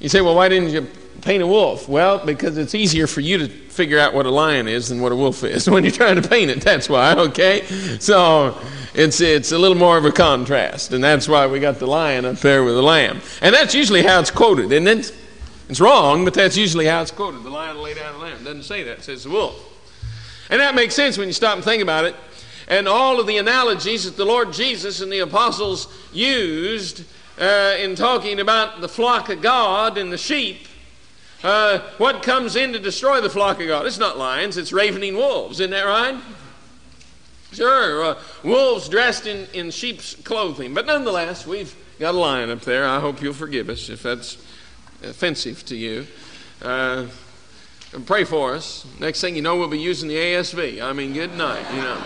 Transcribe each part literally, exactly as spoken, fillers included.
You say, well, why didn't you paint a wolf? Well, because it's easier for you to figure out what a lion is than what a wolf is when you're trying to paint it. That's why, okay? So it's it's a little more of a contrast, and that's why we got the lion up there with the lamb. And that's usually how it's quoted, isn't it? It's wrong, but that's usually how it's quoted. The lion will lay down the lamb. It doesn't say that. It says the wolf. And that makes sense when you stop and think about it. And all of the analogies that the Lord Jesus and the apostles used uh, in talking about the flock of God and the sheep, uh, what comes in to destroy the flock of God? It's not lions, it's ravening wolves. Isn't that right? Sure, uh, wolves dressed in, in sheep's clothing. But nonetheless, we've got a lion up there. I hope you'll forgive us if that's offensive to you. Uh, pray for us. Next thing you know, we'll be using the A S V. I mean, good night, you know.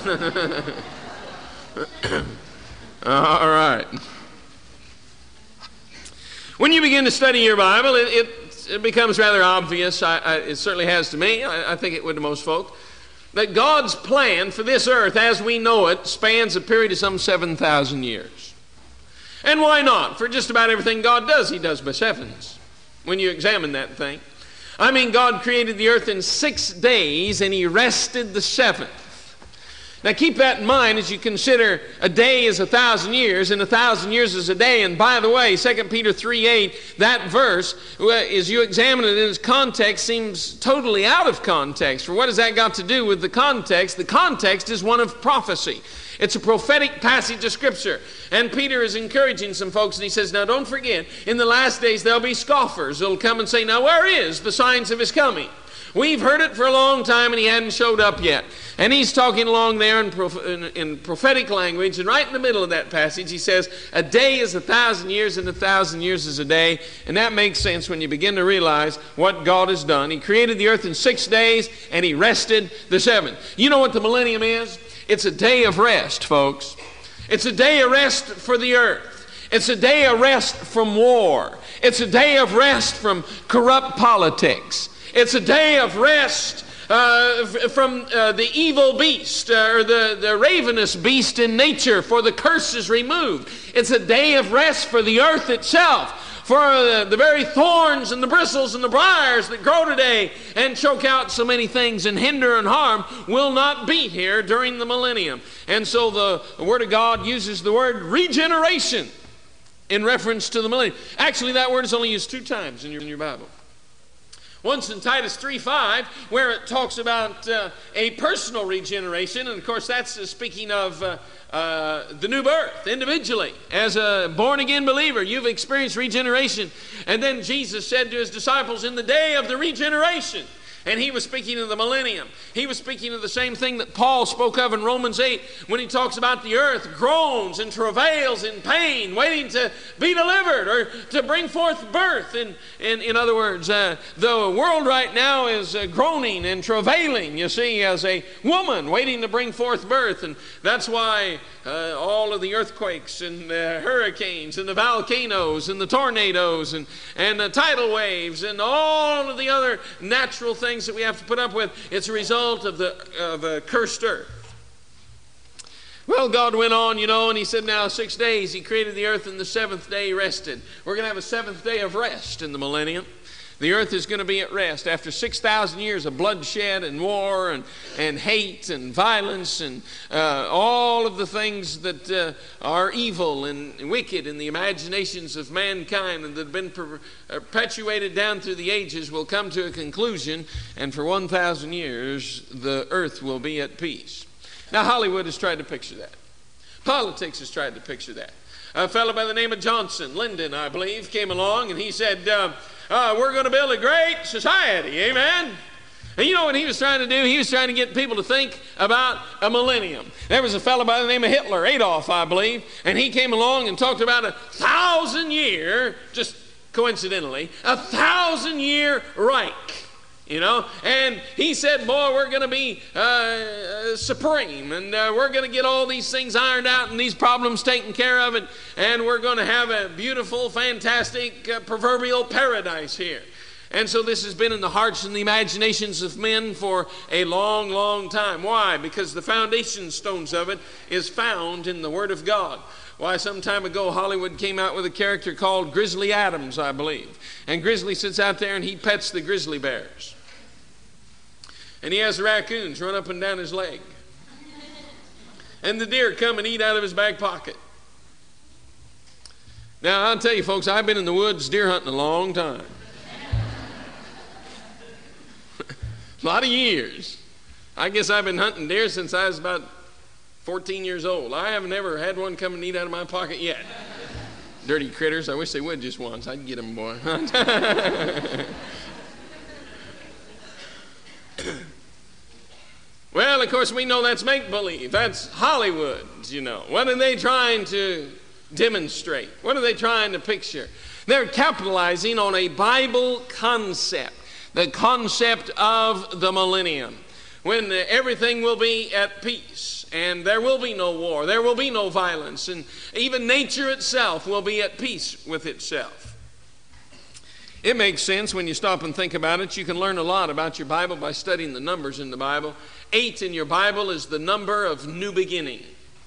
All right. When you begin to study your Bible, it, it, it becomes rather obvious. I, I, it certainly has to me. I, I think it would to most folk. That God's plan for this earth as we know it spans a period of some seven thousand years. And why not? For just about everything God does, He does by sevens. When you examine that thing. I mean, God created the earth in six days and He rested the seventh. Now keep that in mind as you consider a day is a thousand years and a thousand years is a day. And by the way, Second Peter three eight, that verse, as you examine it in its context, seems totally out of context. For what has that got to do with the context? The context is one of prophecy. It's a prophetic passage of Scripture. And Peter is encouraging some folks, and he says, now don't forget, in the last days there'll be scoffers that'll come and say, now where is the signs of His coming? We've heard it for a long time, and He hadn't showed up yet. And he's talking along there in, prof- in, in prophetic language, and right in the middle of that passage, he says, a day is a thousand years, and a thousand years is a day. And that makes sense when you begin to realize what God has done. He created the earth in six days, and He rested the seventh. You know what the millennium is? It's a day of rest, folks. It's a day of rest for the earth. It's a day of rest from war. It's a day of rest from corrupt politics. It's a day of rest uh, from uh, the evil beast uh, or the, the ravenous beast in nature, for the curse is removed. It's a day of rest for the earth itself, for uh, the very thorns and the bristles and the briars that grow today and choke out so many things and hinder and harm will not be here during the millennium. And so the, the Word of God uses the word regeneration in reference to the millennium. Actually, that word is only used two times in your, in your Bible. Once in Titus three five, where it talks about uh, a personal regeneration. And of course, that's uh, speaking of uh, uh, the new birth individually. As a born-again believer, you've experienced regeneration. And then Jesus said to His disciples, in the day of the regeneration. And He was speaking of the millennium. He was speaking of the same thing that Paul spoke of in Romans eight when he talks about the earth groans and travails in pain, waiting to be delivered or to bring forth birth. And, and in other words, uh, the world right now is uh, groaning and travailing, you see, as a woman waiting to bring forth birth. And that's why uh, all of the earthquakes and the hurricanes and the volcanoes and the tornadoes and, and the tidal waves and all of the other natural things that we have to put up with, it's a result of the of a cursed earth. Well, God went on, you know, and He said, now six days He created the earth, and the seventh day He rested. We're going to have a seventh day of rest in the millennium. The earth is going to be at rest after six thousand years of bloodshed and war and, and hate and violence and uh, all of the things that uh, are evil and wicked in the imaginations of mankind and that have been per- perpetuated down through the ages will come to a conclusion, and for one thousand years the earth will be at peace. Now, Hollywood has tried to picture that. Politics has tried to picture that. A fellow by the name of Johnson, Lyndon, I believe, came along and he said, uh, uh, we're going to build a great society, amen? And you know what he was trying to do? He was trying to get people to think about a millennium. There was a fellow by the name of Hitler, Adolf, I believe, and he came along and talked about a thousand year, just coincidentally, a thousand year Reich. You know, and he said, boy, we're going to be uh, supreme, and uh, we're going to get all these things ironed out and these problems taken care of, and, and we're going to have a beautiful, fantastic, uh, proverbial paradise here. And so this has been in the hearts and the imaginations of men for a long, long time. Why? Because the foundation stones of it is found in the Word of God. Why, some time ago, Hollywood came out with a character called Grizzly Adams, I believe. And Grizzly sits out there and he pets the grizzly bears. And he has the raccoons run up and down his leg. And the deer come and eat out of his back pocket. Now, I'll tell you, folks, I've been in the woods deer hunting a long time. A lot of years. I guess I've been hunting deer since I was about fourteen years old. I haven't ever had one come and eat out of my pocket yet. Dirty critters. I wish they would just once. I'd get them, boy. Well, of course, we know that's make-believe. That's Hollywood, you know. What are they trying to demonstrate? What are they trying to picture? They're capitalizing on a Bible concept, the concept of the millennium, when everything will be at peace and there will be no war, there will be no violence, and even nature itself will be at peace with itself. It makes sense when you stop and think about it. You can learn a lot about your Bible by studying the numbers in the Bible. Eight in your Bible is the number of new beginning.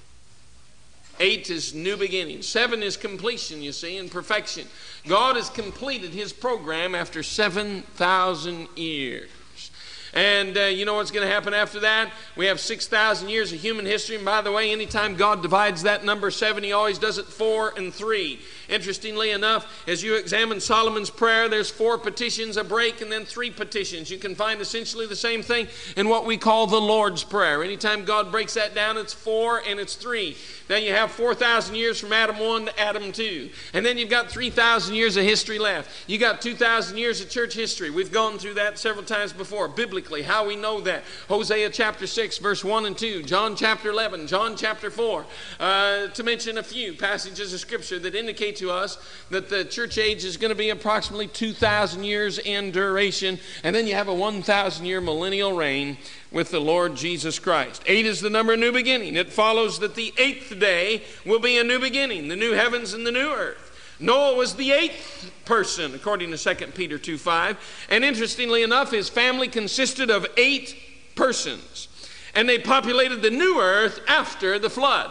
Eight is new beginning. Seven is completion, you see, and perfection. God has completed his program after seven thousand years. And uh, you know what's going to happen after that? We have six thousand years of human history. And by the way, anytime God divides that number seven, he always does it four and three. Interestingly enough, as you examine Solomon's prayer, there's four petitions, a break, and then three petitions. You can find essentially the same thing in what we call the Lord's Prayer. Anytime God breaks that down, it's four and it's three. Now you have four thousand years from Adam one to Adam two. And then you've got three thousand years of history left. You got two thousand years of church history. We've gone through that several times before, biblically, how we know that. Hosea chapter six, verse one and two. John chapter eleven. John chapter four. Uh, to mention a few passages of Scripture that indicate to us that the church age is going to be approximately two thousand years in duration. And then you have a one thousand year millennial reign with the Lord Jesus Christ. Eight is the number of new beginning. It follows that the eighth day will be a new beginning, the new heavens and the new earth. Noah was the eighth person, according to Second Peter two five. And interestingly enough, his family consisted of eight persons. And they populated the new earth after the flood.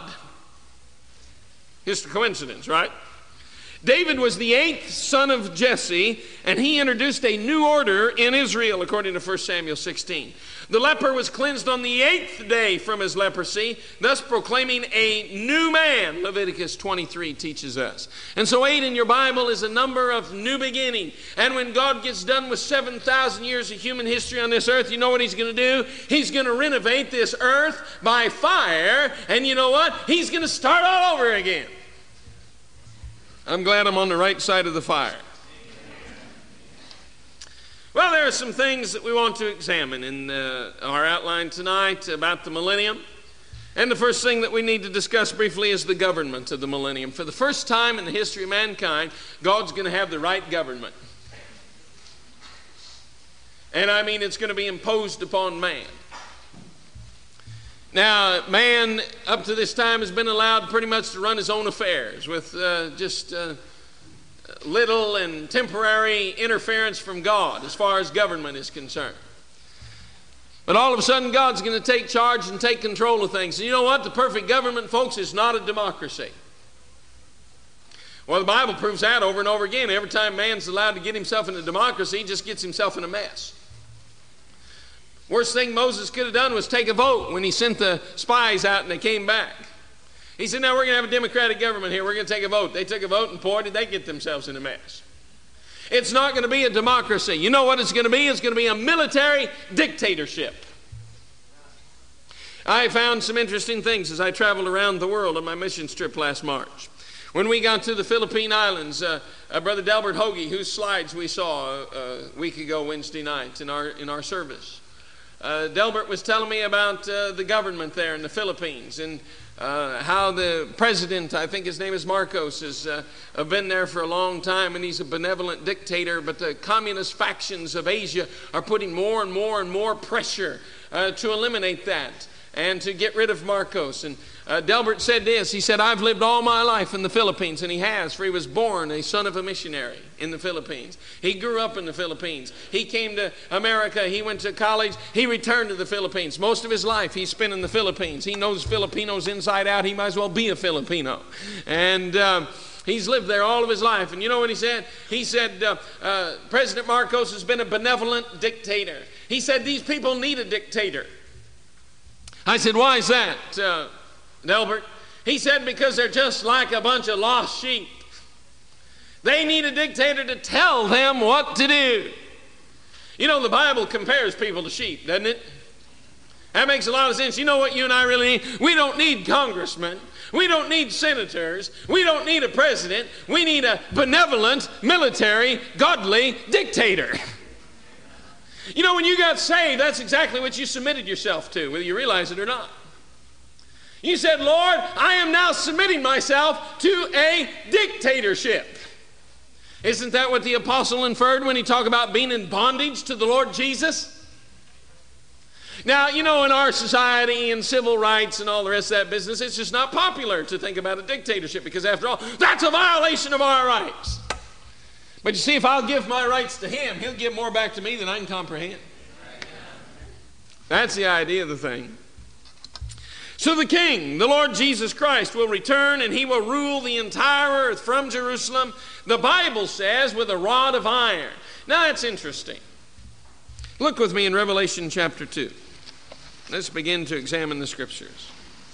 Just a coincidence, right? David was the eighth son of Jesse, and he introduced a new order in Israel, according to First Samuel sixteen. The leper was cleansed on the eighth day from his leprosy, thus proclaiming a new man, Leviticus twenty-three teaches us. And so eight in your Bible is a number of new beginning. And when God gets done with seven thousand years of human history on this earth, you know what he's going to do? He's going to renovate this earth by fire, and you know what? He's going to start all over again. I'm glad I'm on the right side of the fire. Well, there are some things that we want to examine in uh, our outline tonight about the millennium. And the first thing that we need to discuss briefly is the government of the millennium. For the first time in the history of mankind, God's going to have the right government. And I mean, it's going to be imposed upon man. Now, man, up to this time, has been allowed pretty much to run his own affairs with uh, just uh, little and temporary interference from God as far as government is concerned. But all of a sudden, God's going to take charge and take control of things. And you know what? The perfect government, folks, is not a democracy. Well, the Bible proves that over and over again. Every time man's allowed to get himself in a democracy, he just gets himself in a mess. Worst thing Moses could have done was take a vote when he sent the spies out and they came back. He said, now we're going to have a democratic government here. We're going to take a vote. They took a vote, and boy, did they get themselves in a mess. It's not going to be a democracy. You know what it's going to be? It's going to be a military dictatorship. I found some interesting things as I traveled around the world on my mission trip last March. When we got to the Philippine Islands, uh, uh, Brother Delbert Hoagie, whose slides we saw uh, a week ago Wednesday night in our, in our service, Uh, Delbert was telling me about uh, the government there in the Philippines and uh, how the president, I think his name is Marcos, has uh, been there for a long time, and he's a benevolent dictator, but the communist factions of Asia are putting more and more and more pressure uh, to eliminate that. and to get rid of Marcos. And uh, Delbert said this. He said, I've lived all my life in the Philippines, and he has, for he was born a son of a missionary in the Philippines. He grew up in the Philippines. He came to America. He went to college. He returned to the Philippines. Most of his life he spent in the Philippines. He knows Filipinos inside out. He might as well be a Filipino. And um, he's lived there all of his life. And you know what he said? He said, uh, uh, President Marcos has been a benevolent dictator. He said, these people need a dictator. I said, why is that, uh, Delbert? He said, because they're just like a bunch of lost sheep. They need a dictator to tell them what to do. You know, the Bible compares people to sheep, doesn't it? That makes a lot of sense. You know what you and I really need? We don't need congressmen. We don't need senators. We don't need a president. We need a benevolent, military, godly dictator. You know, when you got saved, that's exactly what you submitted yourself to, whether you realize it or not. You said, Lord, I am now submitting myself to a dictatorship. Isn't that what the apostle inferred when he talked about being in bondage to the Lord Jesus? Now, you know, in our society and civil rights and all the rest of that business, it's just not popular to think about a dictatorship because, after all, that's a violation of our rights. But you see, if I'll give my rights to him, he'll give more back to me than I can comprehend. That's the idea of the thing. So the King, the Lord Jesus Christ, will return and he will rule the entire earth from Jerusalem, the Bible says, with a rod of iron. Now that's interesting. Look with me in Revelation chapter two. Let's begin to examine the scriptures.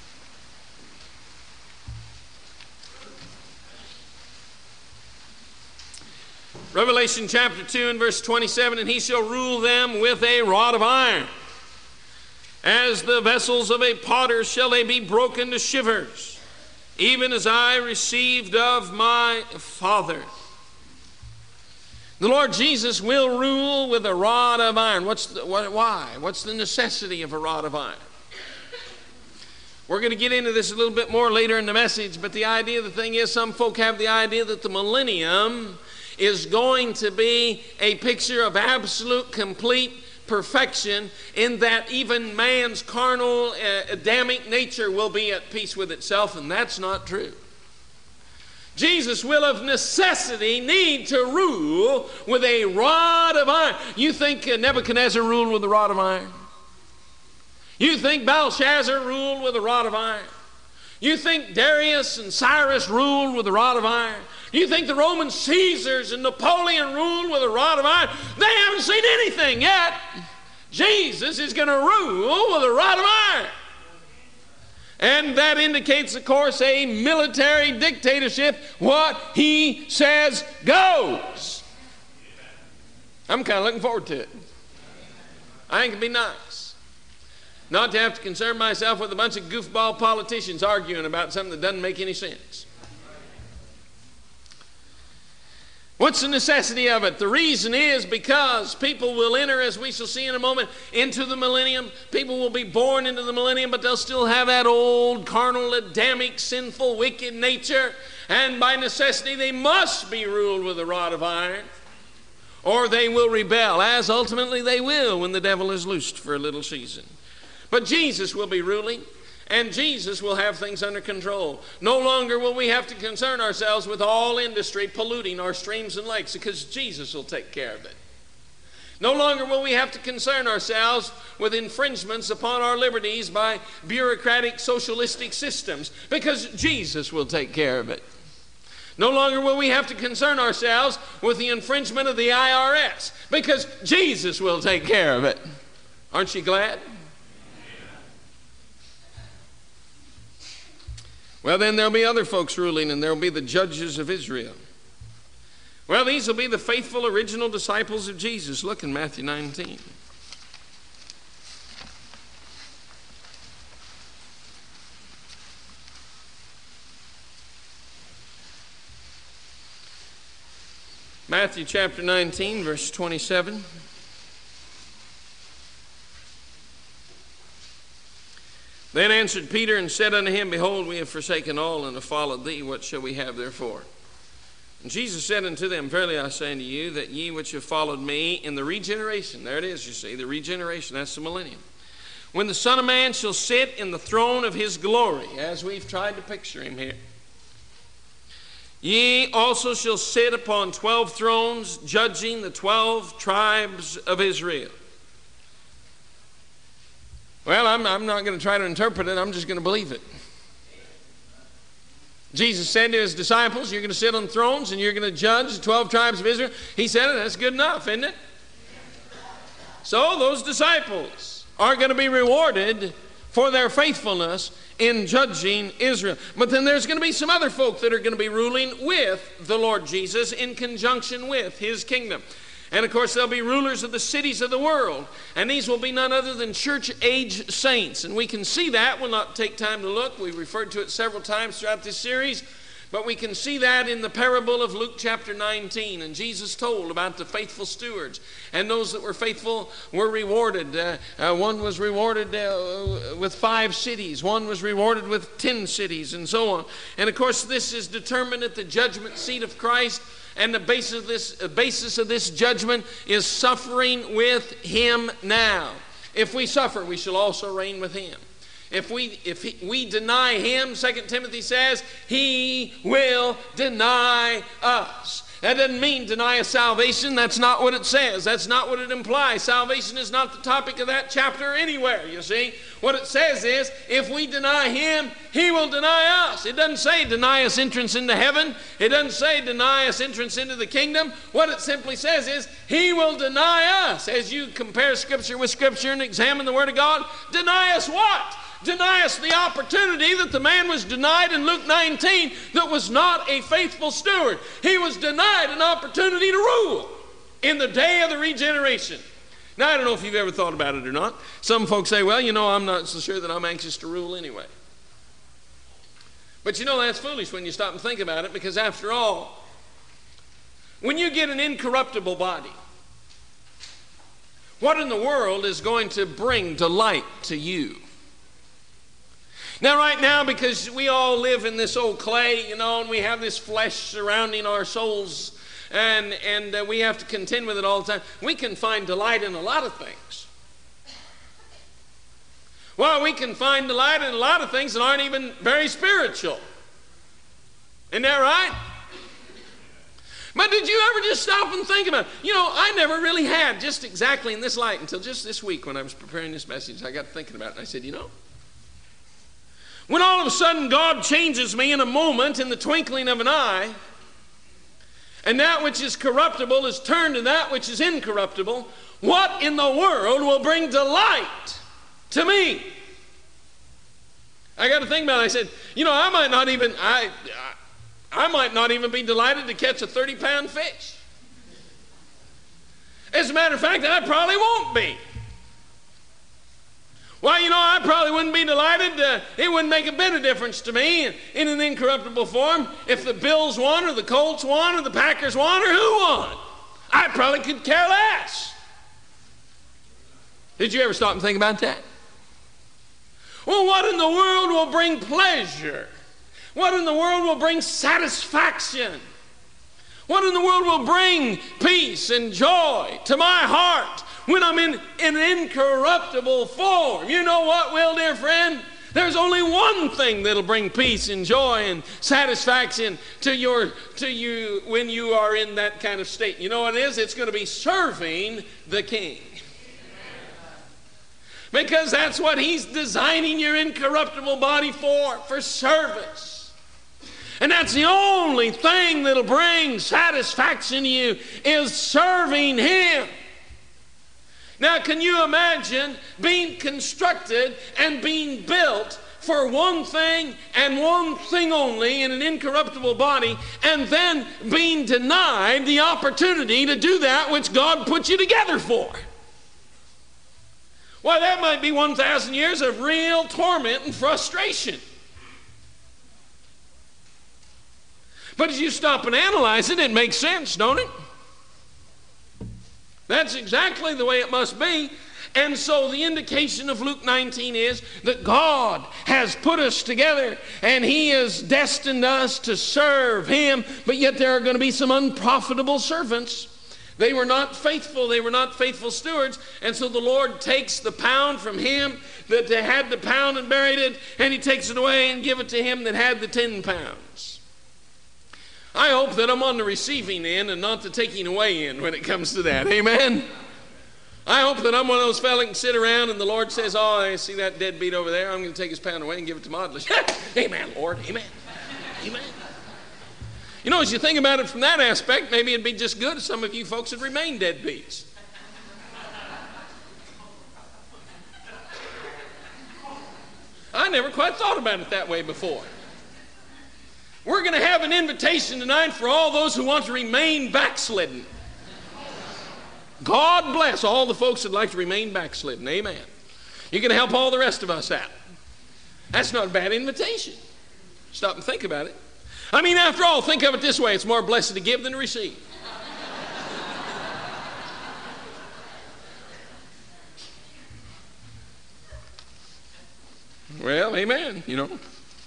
Revelation chapter two and verse twenty-seven, and he shall rule them with a rod of iron. As the vessels of a potter shall they be broken to shivers, even as I received of my Father. The Lord Jesus will rule with a rod of iron. What's the, what, why? What's the necessity of a rod of iron? We're going to get into this a little bit more later in the message, but the idea of the thing is, some folk have the idea that the millennium is going to be a picture of absolute, complete perfection, in that even man's carnal, uh, Adamic nature will be at peace with itself, and that's not true. Jesus will of necessity need to rule with a rod of iron. You think uh, Nebuchadnezzar ruled with a rod of iron? You think Belshazzar ruled with a rod of iron? You think Darius and Cyrus ruled with a rod of iron? You think the Roman Caesars and Napoleon ruled with a rod of iron? They haven't seen anything yet. Jesus is going to rule with a rod of iron. And that indicates, of course, a military dictatorship. What he says goes. I'm kind of looking forward to it. I think it'd be nice not to have to concern myself with a bunch of goofball politicians arguing about something that doesn't make any sense. What's the necessity of it? The reason is because people will enter, as we shall see in a moment, into the millennium. People will be born into the millennium, but they'll still have that old carnal, Adamic, sinful, wicked nature. And by necessity, they must be ruled with a rod of iron, or they will rebel, as ultimately they will when the devil is loosed for a little season. But Jesus will be ruling, and Jesus will have things under control. No longer will we have to concern ourselves with all industry polluting our streams and lakes, because Jesus will take care of it. No longer will we have to concern ourselves with infringements upon our liberties by bureaucratic socialistic systems, because Jesus will take care of it. No longer will we have to concern ourselves with the infringement of the I R S, because Jesus will take care of it. Aren't you glad? Well, then there'll be other folks ruling, and there'll be the judges of Israel. Well, these will be the faithful original disciples of Jesus. Look in Matthew nineteen. Matthew chapter nineteen, verse twenty-seven. Then answered Peter and said unto him, Behold, we have forsaken all and have followed thee. What shall we have therefore? And Jesus said unto them, Verily I say unto you, that ye which have followed me in the regeneration, there it is, you see, the regeneration, that's the millennium, when the Son of Man shall sit in the throne of his glory, as we've tried to picture him here. Ye also shall sit upon twelve thrones, judging the twelve tribes of Israel. Well, I'm, I'm not going to try to interpret it. I'm just going to believe it. Jesus said to his disciples, you're going to sit on thrones and you're going to judge the twelve tribes of Israel. He said it. That's good enough, isn't it? So those disciples are going to be rewarded for their faithfulness in judging Israel. But then there's going to be some other folk that are going to be ruling with the Lord Jesus in conjunction with his kingdom. And of course, there'll be rulers of the cities of the world. And these will be none other than church-age saints. And we can see that. We'll not take time to look. We referred to it several times throughout this series. But we can see that in the parable of Luke chapter nineteen. And Jesus told about the faithful stewards. And those that were faithful were rewarded. Uh, uh, one was rewarded uh, with five cities. One was rewarded with ten cities, and so on. And of course, this is determined at the judgment seat of Christ. And the basis of this, uh, basis of this judgment is suffering with him now. If we suffer, we shall also reign with him. If we if he, we deny him, Second Timothy says, he will deny us. That doesn't mean deny us salvation. That's not what it says. That's not what it implies. Salvation is not the topic of that chapter anywhere, you see. What it says is, if we deny him, he will deny us. It doesn't say deny us entrance into heaven. It doesn't say deny us entrance into the kingdom. What it simply says is, he will deny us. As you compare Scripture with Scripture and examine the Word of God, deny us what? Deny us the opportunity that the man was denied in Luke nineteen that was not a faithful steward. He was denied an opportunity to rule in the day of the regeneration. Now, I don't know if you've ever thought about it or not. Some folks say, well, you know, I'm not so sure that I'm anxious to rule anyway. But you know, that's foolish when you stop and think about it, because after all, when you get an incorruptible body, what in the world is going to bring delight to you? Now, right now, because we all live in this old clay, you know, and we have this flesh surrounding our souls, and, and uh, we have to contend with it all the time, we can find delight in a lot of things. Well, we can find delight in a lot of things that aren't even very spiritual. Isn't that right? But did you ever just stop and think about it? You know, I never really had just exactly in this light until just this week when I was preparing this message. I got thinking about it, and I said, you know, when all of a sudden God changes me in a moment, in the twinkling of an eye, and that which is corruptible is turned to that which is incorruptible, what in the world will bring delight to me? I got to think about it. I said, you know, I might not even, I, I might not even be delighted to catch a thirty pound fish. As a matter of fact, I probably won't be. Well, you know, I probably wouldn't be delighted. Uh, it wouldn't make a bit of difference to me in, in an incorruptible form if the Bills won or the Colts won or the Packers won or who won. I probably could care less. Did you ever stop and think about that? Well, what in the world will bring pleasure? What in the world will bring satisfaction? What in the world will bring peace and joy to my heart when I'm in, in an incorruptible form? You know what will, dear friend? There's only one thing that'll bring peace and joy and satisfaction to your to you when you are in that kind of state. You know what it is? It's going to be serving the King. Because that's what he's designing your incorruptible body for, for service. And that's the only thing that'll bring satisfaction to you, is serving him. Now, can you imagine being constructed and being built for one thing and one thing only in an incorruptible body, and then being denied the opportunity to do that which God put you together for? Why, that might be one thousand years of real torment and frustration. But as you stop and analyze it, it makes sense, don't it? That's exactly the way it must be. And so the indication of Luke nineteen is that God has put us together and he has destined us to serve him, but yet there are going to be some unprofitable servants They were not faithful. They were not faithful stewards. And so the Lord takes the pound from him that had the pound and buried it, and he takes it away and give it to him that had the ten pounds. I hope that I'm on the receiving end and not the taking away end when it comes to that. Amen? I hope that I'm one of those fellas that can sit around and the Lord says, oh, I see that deadbeat over there. I'm going to take his pound away and give it to Maudlish. Amen, Lord. Amen. Amen. You know, as you think about it from that aspect, maybe it'd be just good if some of you folks had remained deadbeats. I never quite thought about it that way before. We're going to have an invitation tonight for all those who want to remain backslidden. God bless all the folks that like to remain backslidden. Amen. You're going to help all the rest of us out. That's not a bad invitation. Stop and think about it. I mean, after all, think of it this way. It's more blessed to give than to receive. Well, amen, you know.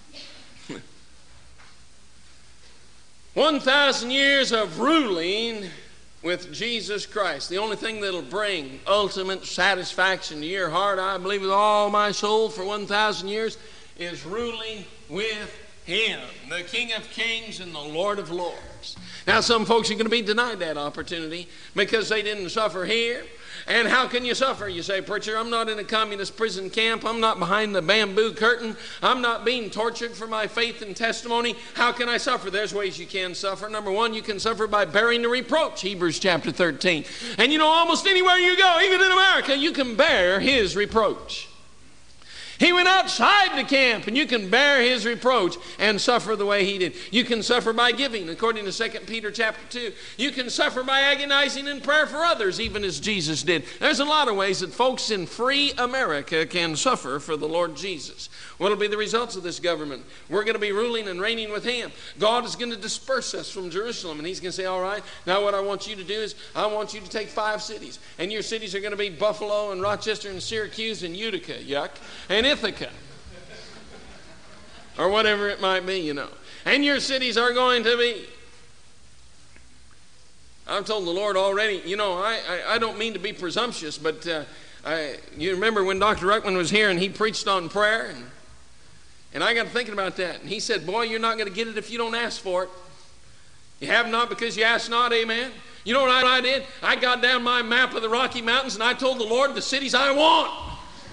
One thousand years of ruling with Jesus Christ. The only thing that'll bring ultimate satisfaction to your heart, I believe with all my soul, for one thousand years, is ruling with him, the King of Kings and the Lord of Lords. Now, some folks are going to be denied that opportunity because they didn't suffer here. And how can you suffer? You say, preacher, I'm not in a communist prison camp. I'm not behind the bamboo curtain. I'm not being tortured for my faith and testimony. How can I suffer? There's ways you can suffer. Number one, you can suffer by bearing the reproach, Hebrews chapter thirteen. And you know, almost anywhere you go, even in America, you can bear his reproach. He went outside the camp, and you can bear his reproach and suffer the way he did. You can suffer by giving, according to Second Peter chapter two. You can suffer by agonizing in prayer for others, even as Jesus did. There's a lot of ways that folks in free America can suffer for the Lord Jesus. What will be the results of this government? We're going to be ruling and reigning with him. God is going to disperse us from Jerusalem, and he's going to say, all right, now what I want you to do is I want you to take five cities, and your cities are going to be Buffalo and Rochester and Syracuse and Utica, yuck, and Ithaca, or whatever it might be, you know. And your cities are going to be. I've told the Lord already, you know, I, I, I don't mean to be presumptuous, but uh, I, you remember when Doctor Ruckman was here and he preached on prayer, and, and I got thinking about that. And he said, boy, you're not going to get it if you don't ask for it. You have not because you ask not, amen? You know what I, I did? I got down my map of the Rocky Mountains and I told the Lord the cities I want.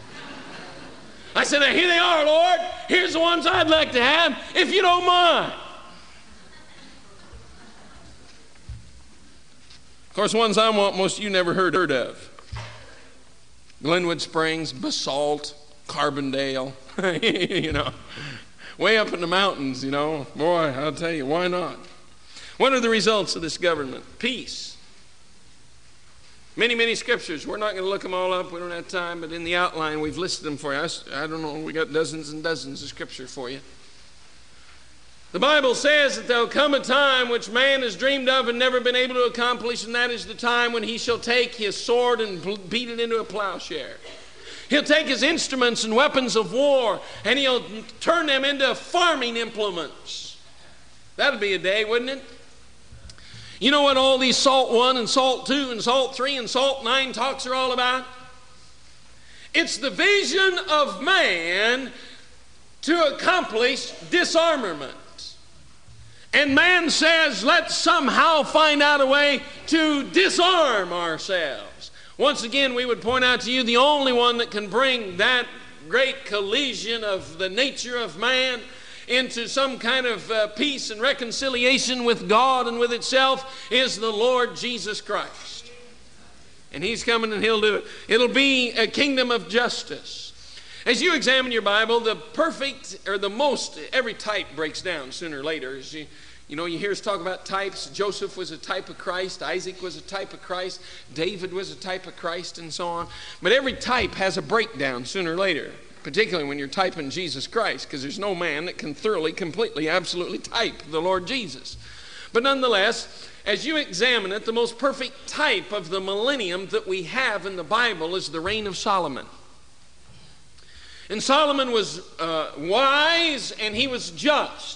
I said, now here they are, Lord. Here's the ones I'd like to have, if you don't mind. Of course, ones I want, most of you never heard, heard of. Glenwood Springs, Basalt, Carbondale, you know. Way up in the mountains, you know. Boy, I'll tell you, why not? What are the results of this government? Peace. Many, many scriptures. We're not going to look them all up. We don't have time, but in the outline, we've listed them for you. I, I don't know. We got dozens and dozens of scripture for you. The Bible says that there'll come a time which man has dreamed of and never been able to accomplish, and that is the time when he shall take his sword and beat it into a plowshare. He'll take his instruments and weapons of war, and he'll turn them into farming implements. That'd be a day, wouldn't it? You know what all these Salt one and Salt two and Salt three and Salt nine talks are all about? It's the vision of man to accomplish disarmament. And man says, let's somehow find out a way to disarm ourselves. Once again, we would point out to you the only one that can bring that great collision of the nature of man into some kind of uh, peace and reconciliation with God and with itself is the Lord Jesus Christ. And he's coming and he'll do it. It'll be a kingdom of justice. As you examine your Bible, the perfect, or the most, every type breaks down sooner or later. As you, you know, you hear us talk about types. Joseph was a type of Christ. Isaac was a type of Christ. David was a type of Christ, and so on. But every type has a breakdown sooner or later, particularly when you're typing Jesus Christ, because there's no man that can thoroughly, completely, absolutely type the Lord Jesus. But nonetheless, as you examine it, the most perfect type of the millennium that we have in the Bible is the reign of Solomon. And Solomon was uh, wise and he was just.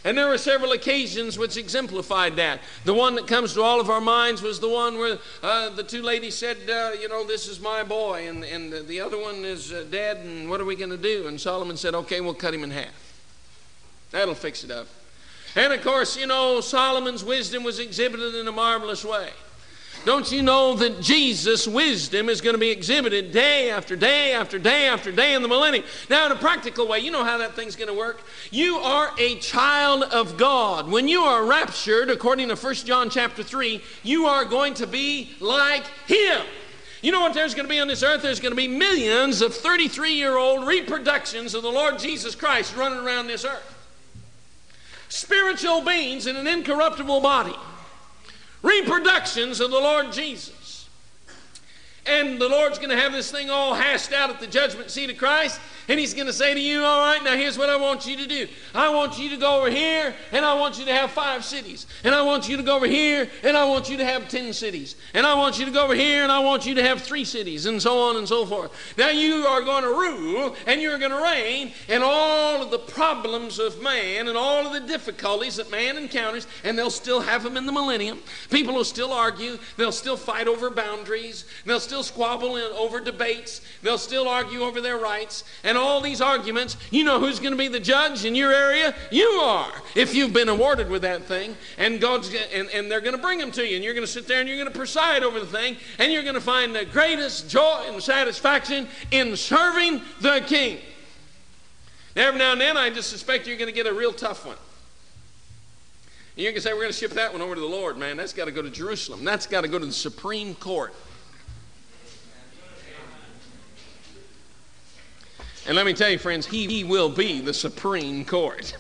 And there were several occasions which exemplified that. The one that comes to all of our minds was the one where uh, the two ladies said, uh, you know, this is my boy, and, and the other one is uh, dead, and what are we going to do? And Solomon said, okay, we'll cut him in half. That'll fix it up. And of course, you know, Solomon's wisdom was exhibited in a marvelous way. Don't you know that Jesus' wisdom is going to be exhibited day after day after day after day in the millennium? Now, in a practical way, you know how that thing's going to work? You are a child of God. When you are raptured, according to First John chapter three, you are going to be like Him. You know what there's going to be on this earth? There's going to be millions of thirty-three-year-old reproductions of the Lord Jesus Christ running around this earth. Spiritual beings in an incorruptible body. Reproductions of the Lord Jesus. And the Lord's going to have this thing all hashed out at the judgment seat of Christ. And He's going to say to you, all right, now here's what I want you to do. I want you to go over here, and I want you to have five cities. And I want you to go over here, and I want you to have ten cities. And I want you to go over here, and I want you to have three cities, and so on and so forth. Now you are going to rule, and you're going to reign, and all of the problems of man, and all of the difficulties that man encounters, and they'll still have them in the millennium. People will still argue. They'll still fight over boundaries. They'll still squabble in, over debates. They'll still argue over their rights. And all these arguments, you know who's going to be the judge in your area? You are, if you've been awarded with that thing. And God's and, and they're going to bring them to you, and you're going to sit there and you're going to preside over the thing, and you're going to find the greatest joy and satisfaction in serving the King. Every now and then, I just suspect you're going to get a real tough one. And you're going to say, we're going to ship that one over to the Lord, man. That's got to go to Jerusalem. That's got to go to the Supreme Court. And let me tell you, friends, he, he will be the Supreme Court.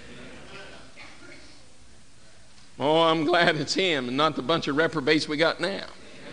Oh, I'm glad it's Him and not the bunch of reprobates we got now.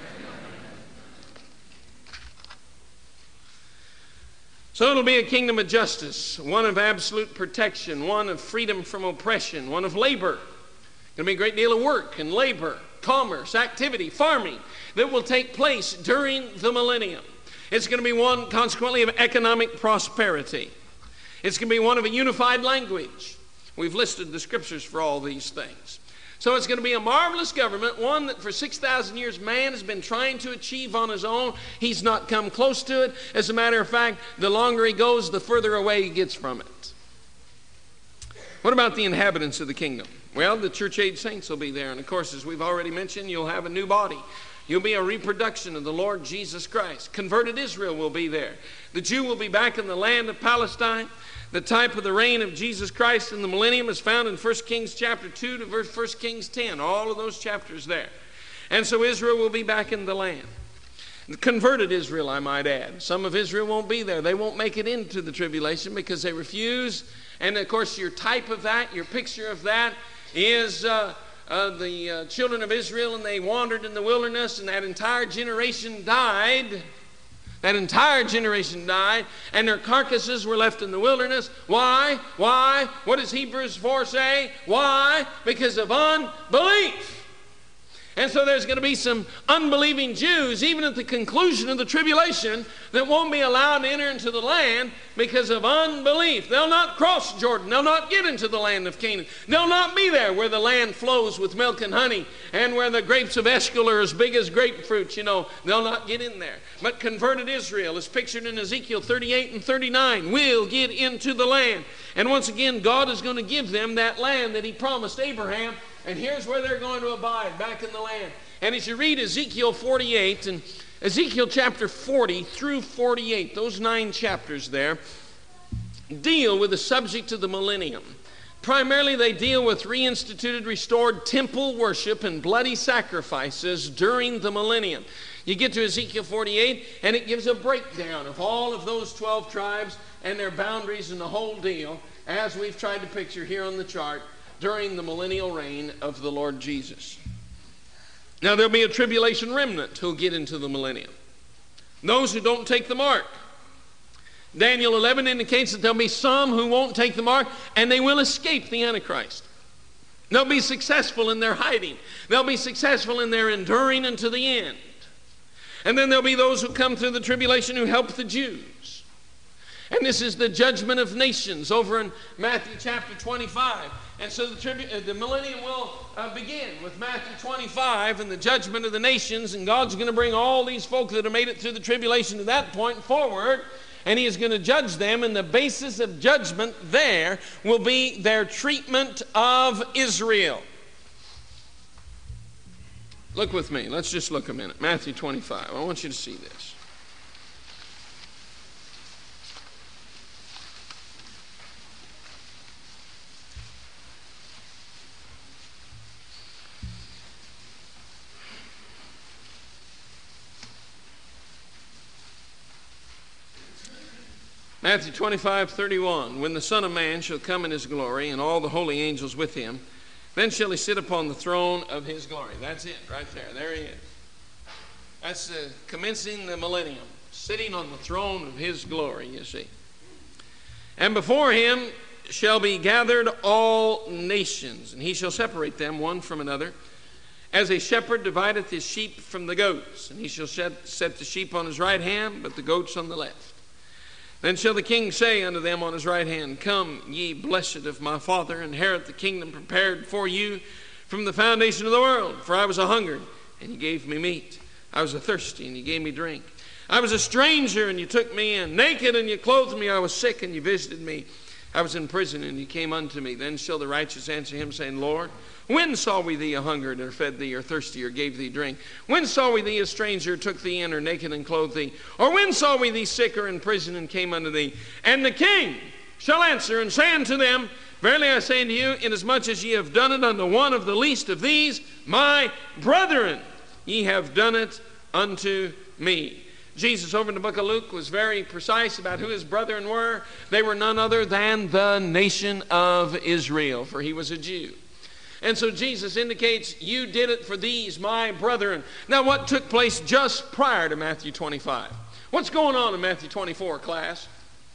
So it'll be a kingdom of justice, one of absolute protection, one of freedom from oppression, one of labor. There'll be a great deal of work and labor, commerce, activity, farming that will take place during the millennium. It's going to be one, consequently, of economic prosperity. It's going to be one of a unified language. We've listed the scriptures for all these things. So it's going to be a marvelous government, one that for six thousand years man has been trying to achieve on his own. He's not come close to it. As a matter of fact, the longer he goes, the further away he gets from it. What about the inhabitants of the kingdom? Well, the church-age saints will be there. And of course, as we've already mentioned, you'll have a new body. You'll be a reproduction of the Lord Jesus Christ. Converted Israel will be there. The Jew will be back in the land of Palestine. The type of the reign of Jesus Christ in the millennium is found in First Kings chapter two to verse First Kings ten. All of those chapters there. And so Israel will be back in the land. Converted Israel, I might add. Some of Israel won't be there. They won't make it into the tribulation because they refuse. And of course, your type of that, your picture of that is uh, uh, the uh, children of Israel, and they wandered in the wilderness, and that entire generation died. That entire generation died, and their carcasses were left in the wilderness. Why? Why? What does Hebrews four say? Why? Because of unbelief. And so there's going to be some unbelieving Jews, even at the conclusion of the tribulation, that won't be allowed to enter into the land because of unbelief. They'll not cross Jordan. They'll not get into the land of Canaan. They'll not be there where the land flows with milk and honey and where the grapes of Eshcol are as big as grapefruit. You know, they'll not get in there. But converted Israel, as pictured in Ezekiel thirty-eight and thirty-nine, will get into the land. And once again, God is going to give them that land that He promised Abraham. And here's where they're going to abide, back in the land. And as you read Ezekiel forty-eight, and Ezekiel chapter forty through forty-eight, those nine chapters there, deal with the subject of the millennium. Primarily, they deal with reinstituted, restored temple worship and bloody sacrifices during the millennium. You get to Ezekiel forty-eight, and it gives a breakdown of all of those twelve tribes and their boundaries and the whole deal, as we've tried to picture here on the chart, during the millennial reign of the Lord Jesus. Now there'll be a tribulation remnant who'll get into the millennium. Those who don't take the mark. Daniel eleven indicates that there'll be some who won't take the mark, and they will escape the Antichrist. They'll be successful in their hiding. They'll be successful in their enduring unto the end. And then there'll be those who come through the tribulation who help the Jews. And this is the judgment of nations over in Matthew chapter twenty-five. And so the, tribu- uh, the millennium will uh, begin with Matthew twenty-five and the judgment of the nations. And God's going to bring all these folk that have made it through the tribulation to that point forward. And He is going to judge them. And the basis of judgment there will be their treatment of Israel. Look with me. Let's just look a minute. Matthew twenty-five. I want you to see this. Matthew twenty-five, thirty-one. When the Son of Man shall come in His glory, and all the holy angels with Him, then shall He sit upon the throne of His glory. That's it, right there. There He is. That's uh, commencing the millennium, sitting on the throne of His glory, you see. And before Him shall be gathered all nations, and He shall separate them one from another, as a shepherd divideth his sheep from the goats. And He shall set, set the sheep on His right hand, but the goats on the left. Then shall the King say unto them on His right hand, Come, ye blessed of my Father, inherit the kingdom prepared for you from the foundation of the world. For I was a hungered, and ye gave me meat. I was a thirsty, and ye gave me drink. I was a stranger, and ye took me in. Naked, and ye clothed me. I was sick, and ye visited me. I was in prison, and ye came unto me. Then shall the righteous answer Him, saying, Lord, when saw we thee a hungered, or fed thee, or thirsty, or gave thee drink? When saw we thee a stranger, took thee in, or naked, and clothed thee? Or when saw we thee sick, or in prison, and came unto thee? And the King shall answer and say unto them, Verily I say unto you, inasmuch as ye have done it unto one of the least of these, my brethren, ye have done it unto me. Jesus, over in the book of Luke, was very precise about who His brethren were. They were none other than the nation of Israel, for He was a Jew. And so Jesus indicates, you did it for these, my brethren. Now, what took place just prior to Matthew twenty-five? What's going on in Matthew twenty-four, class?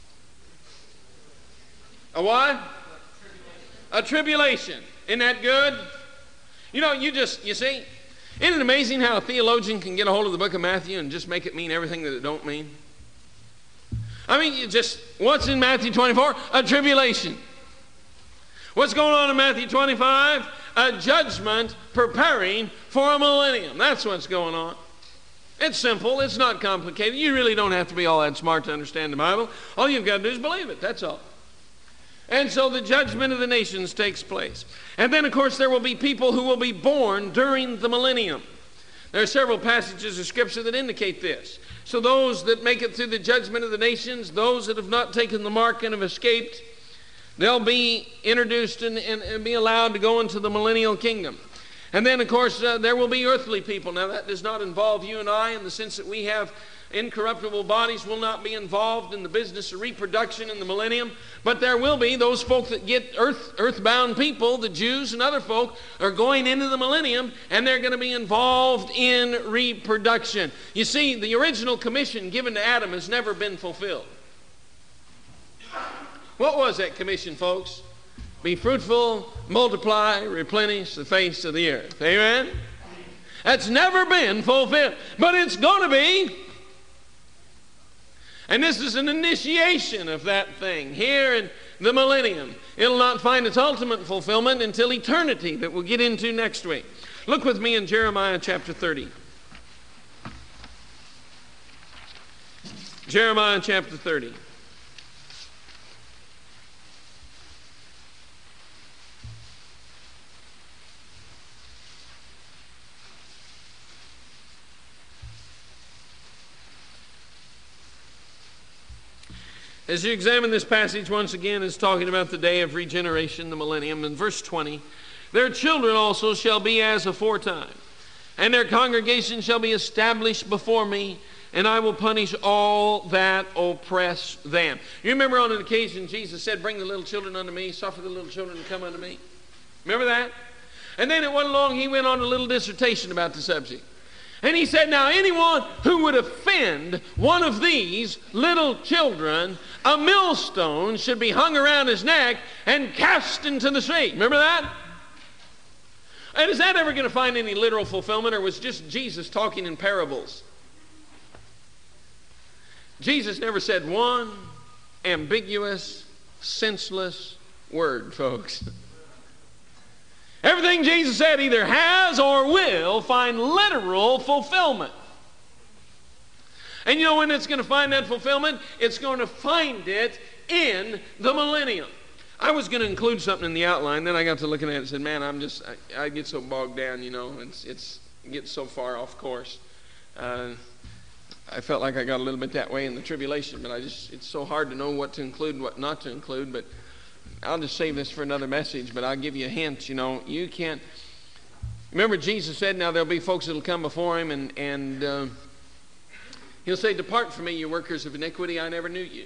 A what? A tribulation. Isn't that good? You know, you just, you see, isn't it amazing how a theologian can get a hold of the book of Matthew and just make it mean everything that it don't mean? I mean, you just, what's in Matthew twenty-four? A tribulation. What's going on in Matthew twenty-five? A judgment preparing for a millennium. That's what's going on. It's simple. It's not complicated. You really don't have to be all that smart to understand the Bible. All you've got to do is believe it. That's all. And so the judgment of the nations takes place. And then, of course, there will be people who will be born during the millennium. There are several passages of Scripture that indicate this. So those that make it through the judgment of the nations, those that have not taken the mark and have escaped, they'll be introduced and, and, and be allowed to go into the millennial kingdom. And then, of course, uh, there will be earthly people. Now, that does not involve you and I in the sense that we have incorruptible bodies, will not be involved in the business of reproduction in the millennium. But there will be those folk that get earth, earthbound people, the Jews and other folk, are going into the millennium, and they're going to be involved in reproduction. You see, the original commission given to Adam has never been fulfilled. What was that commission, folks? Be fruitful, multiply, replenish the face of the earth. Amen? That's never been fulfilled, but it's going to be. And this is an initiation of that thing here in the millennium. It'll not find its ultimate fulfillment until eternity, that we'll get into next week. Look with me in Jeremiah chapter thirty. Jeremiah chapter thirty. As you examine this passage, once again, it's talking about the day of regeneration, the millennium. In verse twenty, their children also shall be as aforetime, and their congregation shall be established before me, and I will punish all that oppress them. You remember on an occasion Jesus said, bring the little children unto me, suffer the little children to come unto me. Remember that? And then it wasn't long, he went on a little dissertation about the subject. And he said, now anyone who would offend one of these little children, a millstone should be hung around his neck and cast into the sea. Remember that? And is that ever going to find any literal fulfillment, or was just Jesus talking in parables? Jesus never said one ambiguous, senseless word, folks. Everything Jesus said either has or will find literal fulfillment. And you know when it's going to find that fulfillment? It's going to find it in the millennium. I was going to include something in the outline, then I got to looking at it and said, man, I'm just, I, I get so bogged down, you know, it's, it's it gets so far off course. Uh, I felt like I got a little bit that way in the tribulation, but I just, it's so hard to know what to include and what not to include, but I'll just save this for another message, but I'll give you a hint, you know, you can't, remember Jesus said, now there'll be folks that'll come before him and, and uh, he'll say, depart from me, you workers of iniquity, I never knew you.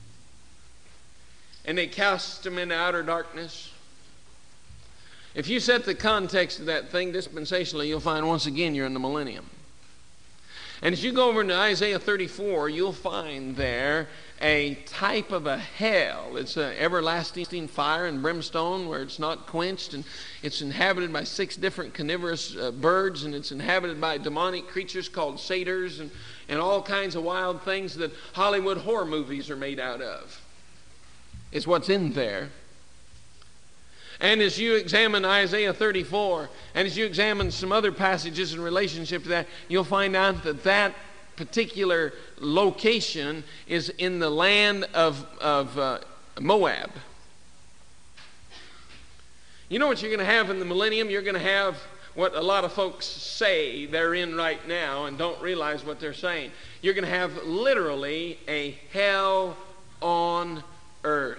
And they cast him into outer darkness. If you set the context of that thing dispensationally, you'll find once again you're in the millennium. And as you go over into Isaiah thirty-four, you'll find there a type of a hell. It's an everlasting fire and brimstone where it's not quenched, and it's inhabited by six different carnivorous uh, birds, and it's inhabited by demonic creatures called satyrs and, and all kinds of wild things that Hollywood horror movies are made out of. Is what's in there. And as you examine Isaiah thirty-four, and as you examine some other passages in relationship to that, you'll find out that that particular location is in the land of, of uh, Moab. You know what you're going to have in the millennium? You're going to have what a lot of folks say they're in right now and don't realize what they're saying. You're going to have literally a hell on earth.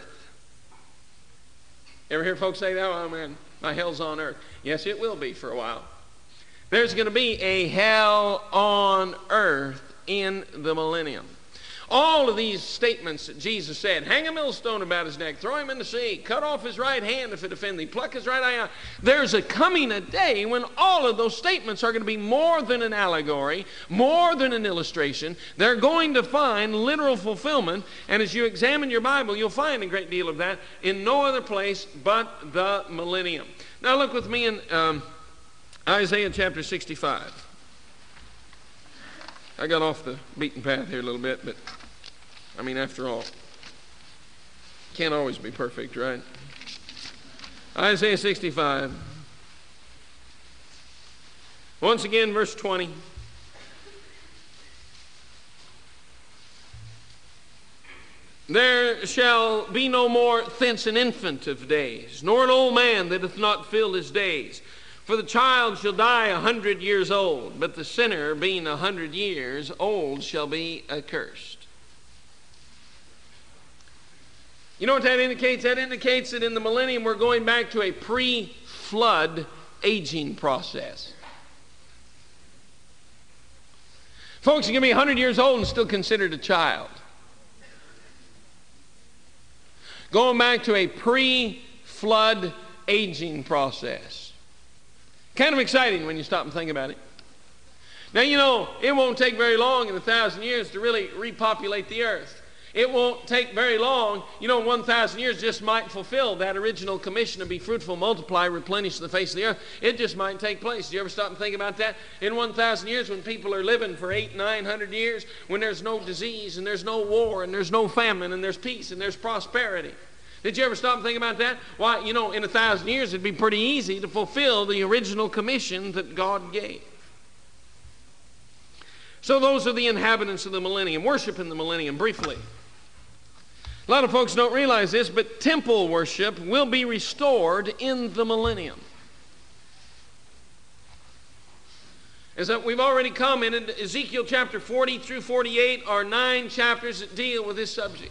Ever hear folks say that? Oh man, my hell's on earth. Yes, it will be for a while. There's going to be a hell on earth in the millennium. All of these statements that Jesus said, hang a millstone about his neck, throw him in the sea, cut off his right hand if it offend thee, pluck his right eye out. There's a coming a day when all of those statements are going to be more than an allegory, more than an illustration. They're going to find literal fulfillment, and as you examine your Bible, you'll find a great deal of that in no other place but the millennium. Now look with me in um, Isaiah chapter sixty-five. I got off the beaten path here a little bit, but I mean, after all, can't always be perfect, right? Isaiah sixty-five. Once again, verse twenty. There shall be no more thence an infant of days, nor an old man that hath not filled his days. For the child shall die a hundred years old, but the sinner being a hundred years old shall be accursed. You know what that indicates? That indicates that in the millennium we're going back to a pre-flood aging process. Folks, you can be a hundred years old and still considered a child. Going back to a pre-flood aging process. Kind of exciting when you stop and think about it. Now, you know, it won't take very long in a thousand years to really repopulate the earth. It won't take very long. You know, one thousand years just might fulfill that original commission to be fruitful, multiply, replenish the face of the earth. It just might take place. Do you ever stop and think about that? In one thousand years, when people are living for eight, nine hundred years, when there's no disease and there's no war and there's no famine and there's peace and there's prosperity. Did you ever stop and think about that? Why, you know, in a thousand years, it'd be pretty easy to fulfill the original commission that God gave. So those are the inhabitants of the millennium. Worship in the millennium, briefly. A lot of folks don't realize this, but temple worship will be restored in the millennium. As we've already commented, Ezekiel chapter forty through forty-eight are nine chapters that deal with this subject.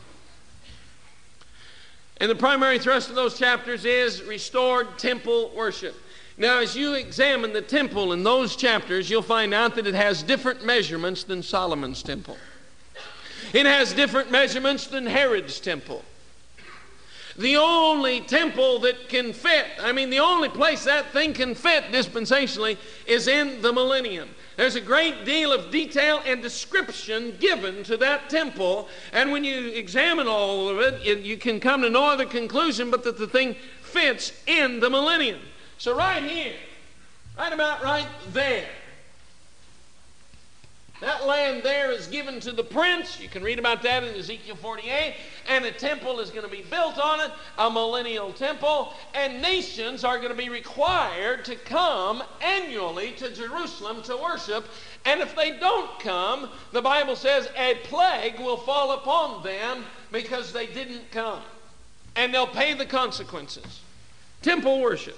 And the primary thrust of those chapters is restored temple worship. Now, as you examine the temple in those chapters, you'll find out that it has different measurements than Solomon's temple. It has different measurements than Herod's temple. The only temple that can fit, I mean, the only place that thing can fit dispensationally is in the millennium. There's a great deal of detail and description given to that temple, and when you examine all of it, it, you can come to no other conclusion but that the thing fits in the millennium. So right here, right about right there, That land there is given to the prince. You can read about that in Ezekiel forty-eight. And a temple is going to be built on it, a millennial temple. And nations are going to be required to come annually to Jerusalem to worship. And if they don't come, the Bible says a plague will fall upon them because they didn't come. And they'll pay the consequences. Temple worship.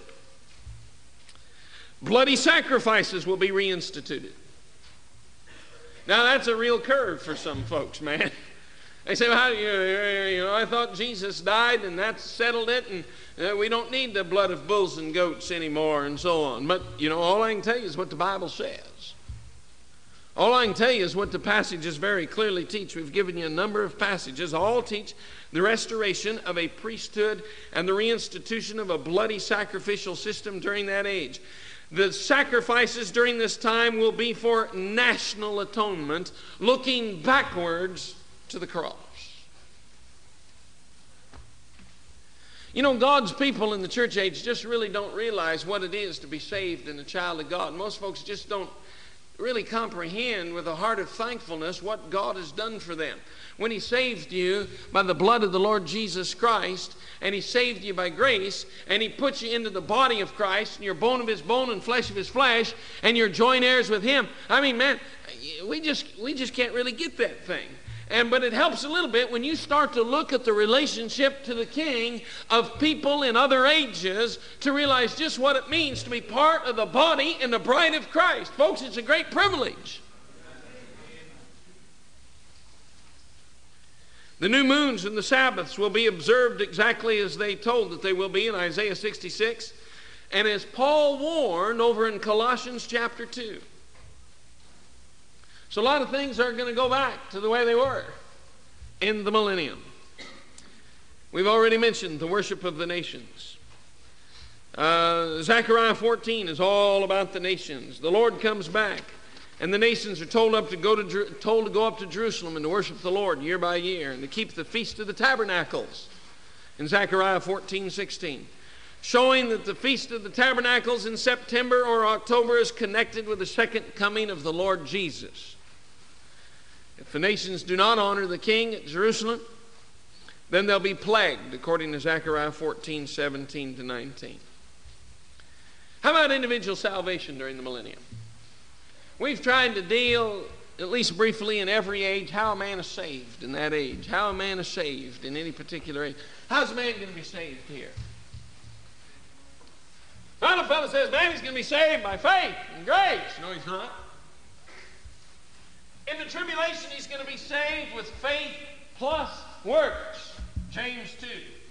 Bloody sacrifices will be reinstituted. Now that's a real curve for some folks, man. They say, well, how do you, you know, I thought Jesus died and that settled it, and uh, we don't need the blood of bulls and goats anymore and so on. But, you know, all I can tell you is what the Bible says. All I can tell you is what the passages very clearly teach. We've given you a number of passages. All teach the restoration of a priesthood and the reinstitution of a bloody sacrificial system during that age. The sacrifices during this time will be for national atonement, looking backwards to the cross. You know, God's people in the church age just really don't realize what it is to be saved and a child of God. Most folks just don't really comprehend with a heart of thankfulness what God has done for them. When He saved you by the blood of the Lord Jesus Christ, and He saved you by grace, and He put you into the body of Christ, and you're bone of His bone and flesh of His flesh, and you're joint heirs with Him. I mean, man, we just we just can't really get that thing. And but it helps a little bit when you start to look at the relationship to the King of people in other ages to realize just what it means to be part of the body and the bride of Christ. Folks, it's a great privilege. The new moons and the Sabbaths will be observed exactly as they told that they will be in Isaiah sixty-six, and as Paul warned over in Colossians chapter two. So a lot of things are going to go back to the way they were in the millennium. We've already mentioned the worship of the nations. Uh, Zechariah fourteen is all about the nations. The Lord comes back, and the nations are told up to go to told to go up to Jerusalem and to worship the Lord year by year, and to keep the Feast of the Tabernacles in Zechariah fourteen sixteen, showing that the Feast of the Tabernacles in September or October is connected with the second coming of the Lord Jesus. If the nations do not honor the King at Jerusalem, then they'll be plagued, according to Zechariah fourteen seventeen to nineteen. How about individual salvation during the millennium? We've tried to deal, at least briefly, in every age, how a man is saved in that age, how a man is saved in any particular age. How's a man going to be saved here? Well, a fellow says, man, he's going to be saved by faith and grace. No, he's not. In the tribulation, he's going to be saved with faith plus works. James two.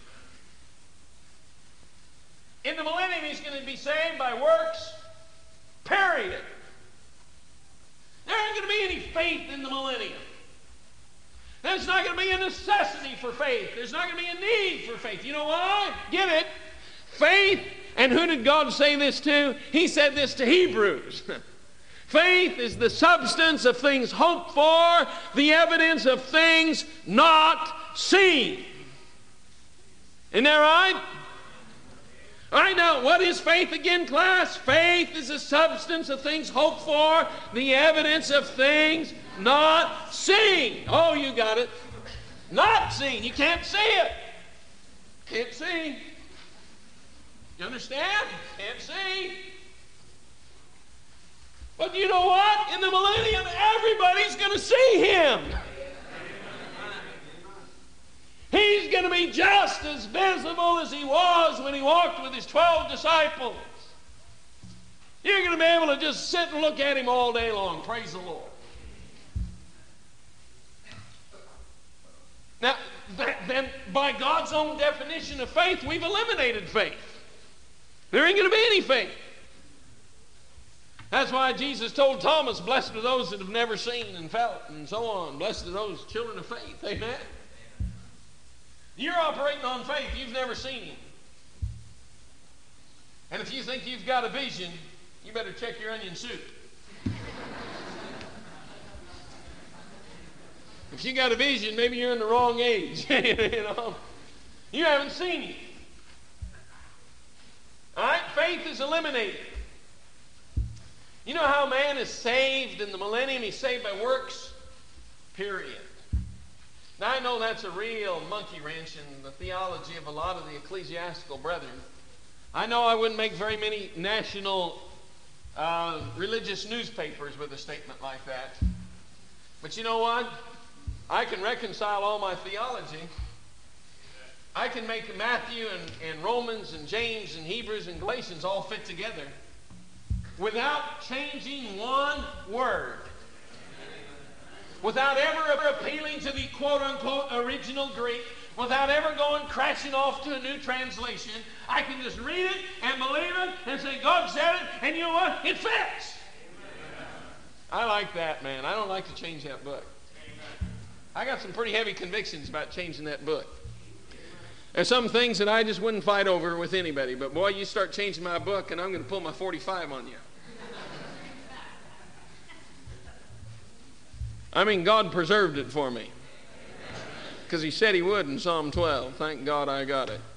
In the millennium, he's going to be saved by works, period. There ain't going to be any faith in the millennium. There's not going to be a necessity for faith. There's not going to be a need for faith. You know why? Get it? Faith, and who did God say this to? He said this to Hebrews. Faith is the substance of things hoped for, the evidence of things not seen. Isn't that right? All right, now, what is faith again, class? Faith is the substance of things hoped for, the evidence of things not seen. Oh, you got it. Not seen. You can't see it. Can't see. You understand? Can't see. But you know what? In the millennium, everybody's going to see Him. He's going to be just as visible as He was when He walked with His twelve disciples. You're going to be able to just sit and look at Him all day long. Praise the Lord. Now, then by God's own definition of faith, we've eliminated faith. There ain't going to be any faith. That's why Jesus told Thomas, blessed are those that have never seen and felt and so on. Blessed are those children of faith. Amen? You're operating on faith. You've never seen Him. And if you think you've got a vision, you better check your onion soup. If you got a vision, maybe you're in the wrong age. You know, you haven't seen Him. All right? Faith is eliminated. You know how man is saved in the millennium? He's saved by works, period. Now, I know that's a real monkey wrench in the theology of a lot of the ecclesiastical brethren. I know I wouldn't make very many national uh, religious newspapers with a statement like that. But you know what? I can reconcile all my theology. I can make Matthew and, and Romans and James and Hebrews and Galatians all fit together without changing one word. Without ever appealing to the quote-unquote original Greek, without ever going crashing off to a new translation. I can just read it and believe it and say, God said it, and you know what? It fits. I like that, man. I don't like to change that book. I got some pretty heavy convictions about changing that book. There's some things that I just wouldn't fight over with anybody, but boy, you start changing my book and I'm going to pull my forty-five on you. I mean, God preserved it for me. Because he said he would in Psalm twelve. Thank God I got it.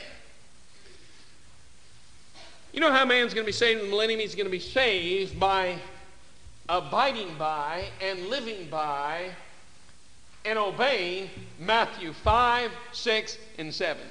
You know how man's going to be saved in the millennium? He's going to be saved by abiding by and living by and obeying Matthew five, six, and seven.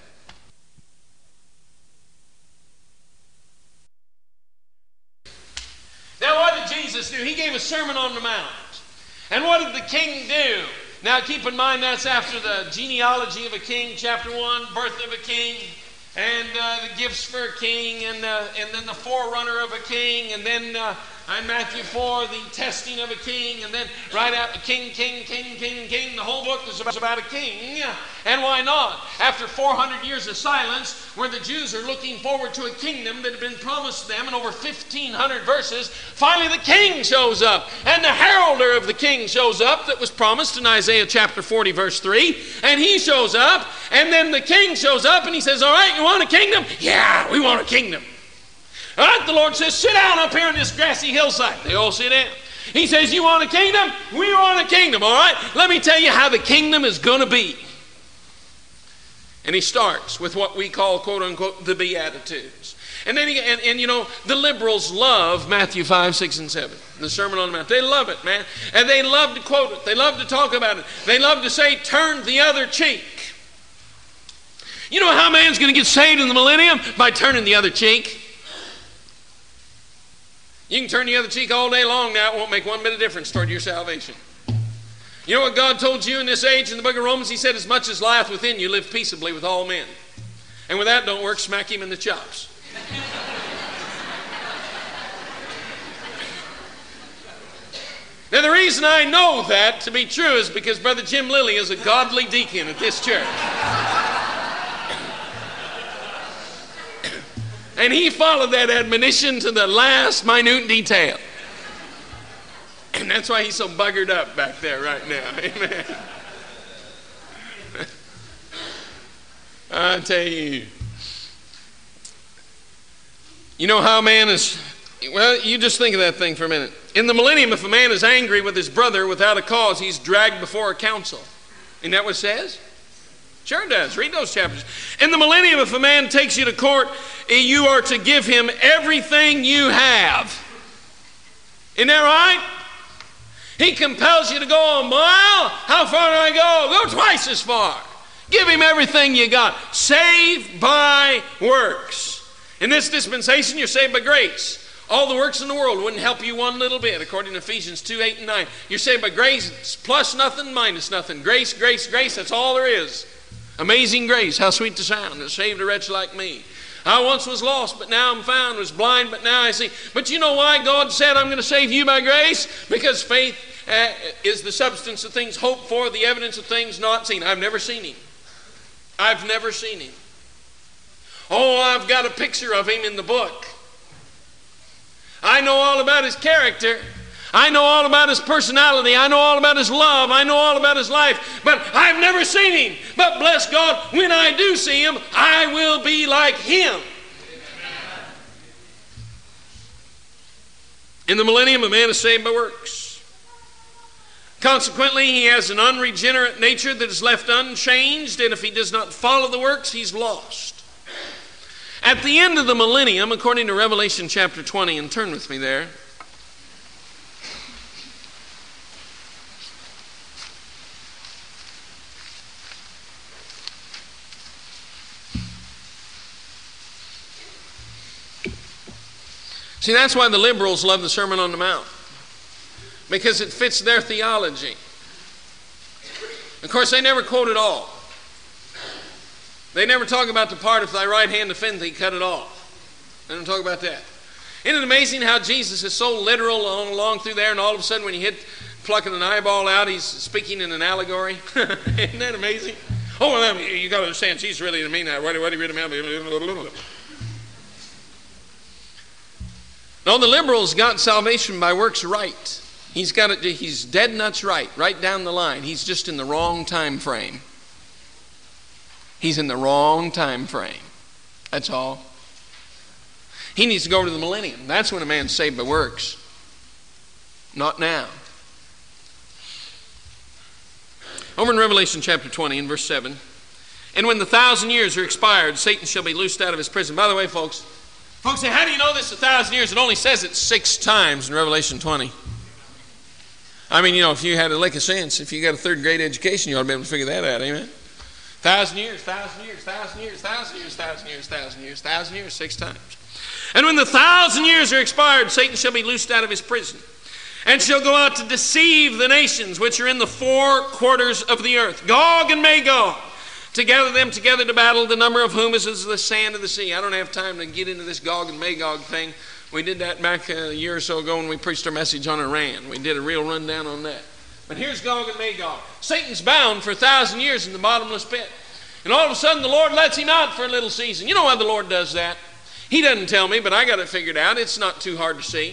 Now what did Jesus do? He gave a Sermon on the Mount. And what did the king do? Now keep in mind that's after the genealogy of a king, chapter one, birth of a king, and uh, the gifts for a king, and, uh, and then the forerunner of a king, and then uh, in Matthew four, the testing of a king, and then right after king, king, king, king, king, the whole book is about a king. And why not? After four hundred years of silence, where the Jews are looking forward to a kingdom that had been promised them in over fifteen hundred verses, finally the king shows up, and the heralder of the king shows up that was promised in Isaiah chapter forty, verse three, and he shows up, and then the king shows up, and he says, all right, you want a kingdom? Yeah, we want a kingdom. All right, the Lord says, sit down up here on this grassy hillside. They all sit down. He says, you want a kingdom? We want a kingdom, all right? Let me tell you how the kingdom is going to be. And he starts with what we call, quote unquote, the Beatitudes. And then, he, and, and you know, the liberals love Matthew five, six, and seven, the Sermon on the Mount. They love it, man. And they love to quote it. They love to talk about it. They love to say, turn the other cheek. You know how man's going to get saved in the millennium? By turning the other cheek. You can turn the other cheek all day long now. It won't make one bit of difference toward your salvation. You know what God told you in this age in the book of Romans? He said, as much as lieth within you, live peaceably with all men. And when that don't work, smack him in the chops. Now the reason I know that to be true is because Brother Jim Lilly is a godly deacon at this church. And he followed that admonition to the last minute detail. And that's why he's so buggered up back there right now. Amen. I tell you. You know how man is... Well, you just think of that thing for a minute. In the millennium, if a man is angry with his brother without a cause, he's dragged before a council. Isn't that what it says? Sure it does. Read those chapters. In the millennium, if a man takes you to court, you are to give him everything you have. Isn't that right? He compels you to go a mile. How far do I go? Go twice as far. Give him everything you got. Saved by works. In this dispensation, you're saved by grace. All the works in the world wouldn't help you one little bit, according to Ephesians two, eight, and nine. You're saved by grace, plus nothing, minus nothing. Grace, grace, grace, that's all there is. Amazing grace, how sweet the sound that saved a wretch like me. I once was lost, but now I'm found, was blind, but now I see. But you know why God said, I'm going to save you by grace? Because faith uh, is the substance of things hoped for, the evidence of things not seen. I've never seen him. I've never seen him. Oh, I've got a picture of him in the book. I know all about his character. I know all about his personality. I know all about his love. I know all about his life. But I've never seen him. But bless God, when I do see him, I will be like him. In the millennium, a man is saved by works. Consequently, he has an unregenerate nature that is left unchanged, and if he does not follow the works, he's lost. At the end of the millennium, according to Revelation chapter twenty, and turn with me there. See, that's why the liberals love the Sermon on the Mount, because it fits their theology. Of course, they never quote it all. They never talk about the part, if thy right hand offend thee, cut it off. They don't talk about that. Isn't it amazing how Jesus is so literal along, along through there, and all of a sudden when you hit plucking an eyeball out, he's speaking in an allegory? Isn't that amazing? Oh, well, you got to understand, Jesus really didn't mean that. What, what do you really mean? No, the liberals got salvation by works right. He's got it. He's dead nuts right, right down the line. He's just in the wrong time frame. He's in the wrong time frame. That's all. He needs to go to the millennium. That's when a man's saved by works. Not now. Over in Revelation chapter twenty in verse seven. And when the thousand years are expired, Satan shall be loosed out of his prison. By the way, folks, folks say, how do you know this a thousand years? It only says it six times in Revelation twenty. I mean, you know, if you had a lick of sense, if you got a third grade education, you ought to be able to figure that out, amen? Thousand years, thousand years, thousand years, thousand years, thousand years, thousand years, thousand years, six times. And when the thousand years are expired, Satan shall be loosed out of his prison, and shall go out to deceive the nations which are in the four quarters of the earth, Gog and Magog, to gather them together to battle, the number of whom is as the sand of the sea. I don't have time to get into this Gog and Magog thing. We did that back a year or so ago when we preached our message on Iran. We did a real rundown on that. But here's Gog and Magog. Satan's bound for a thousand years in the bottomless pit. And all of a sudden the Lord lets him out for a little season. You know why the Lord does that? He doesn't tell me, but I got it figured out. It's not too hard to see.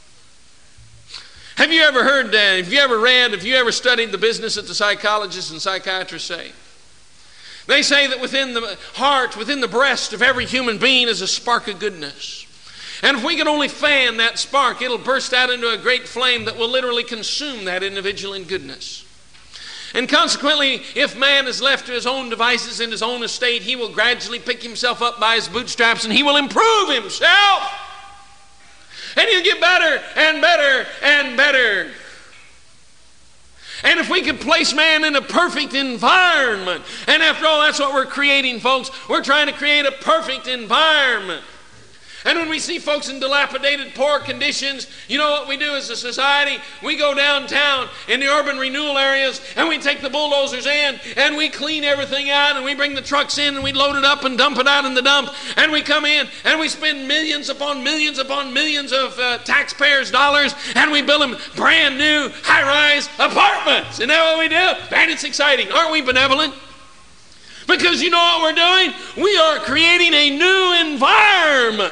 Have you ever heard, uh, have you ever read, have you ever studied the business that the psychologists and psychiatrists say? They say that within the heart, within the breast of every human being is a spark of goodness. And if we can only fan that spark, it'll burst out into a great flame that will literally consume that individual in goodness. And consequently, if man is left to his own devices in his own estate, he will gradually pick himself up by his bootstraps and he will improve himself. And he'll get better and better and better. And if we could place man in a perfect environment, and after all, that's what we're creating, folks. We're trying to create a perfect environment. And when we see folks in dilapidated, poor conditions, you know what we do as a society? We go downtown in the urban renewal areas and we take the bulldozers in and we clean everything out and we bring the trucks in and we load it up and dump it out in the dump. And we come in and we spend millions upon millions upon millions of uh, taxpayers' dollars and we build them brand new high-rise apartments. Isn't that what we do? Man, it's exciting. Aren't we benevolent? Because you know what we're doing? We are creating a new environment.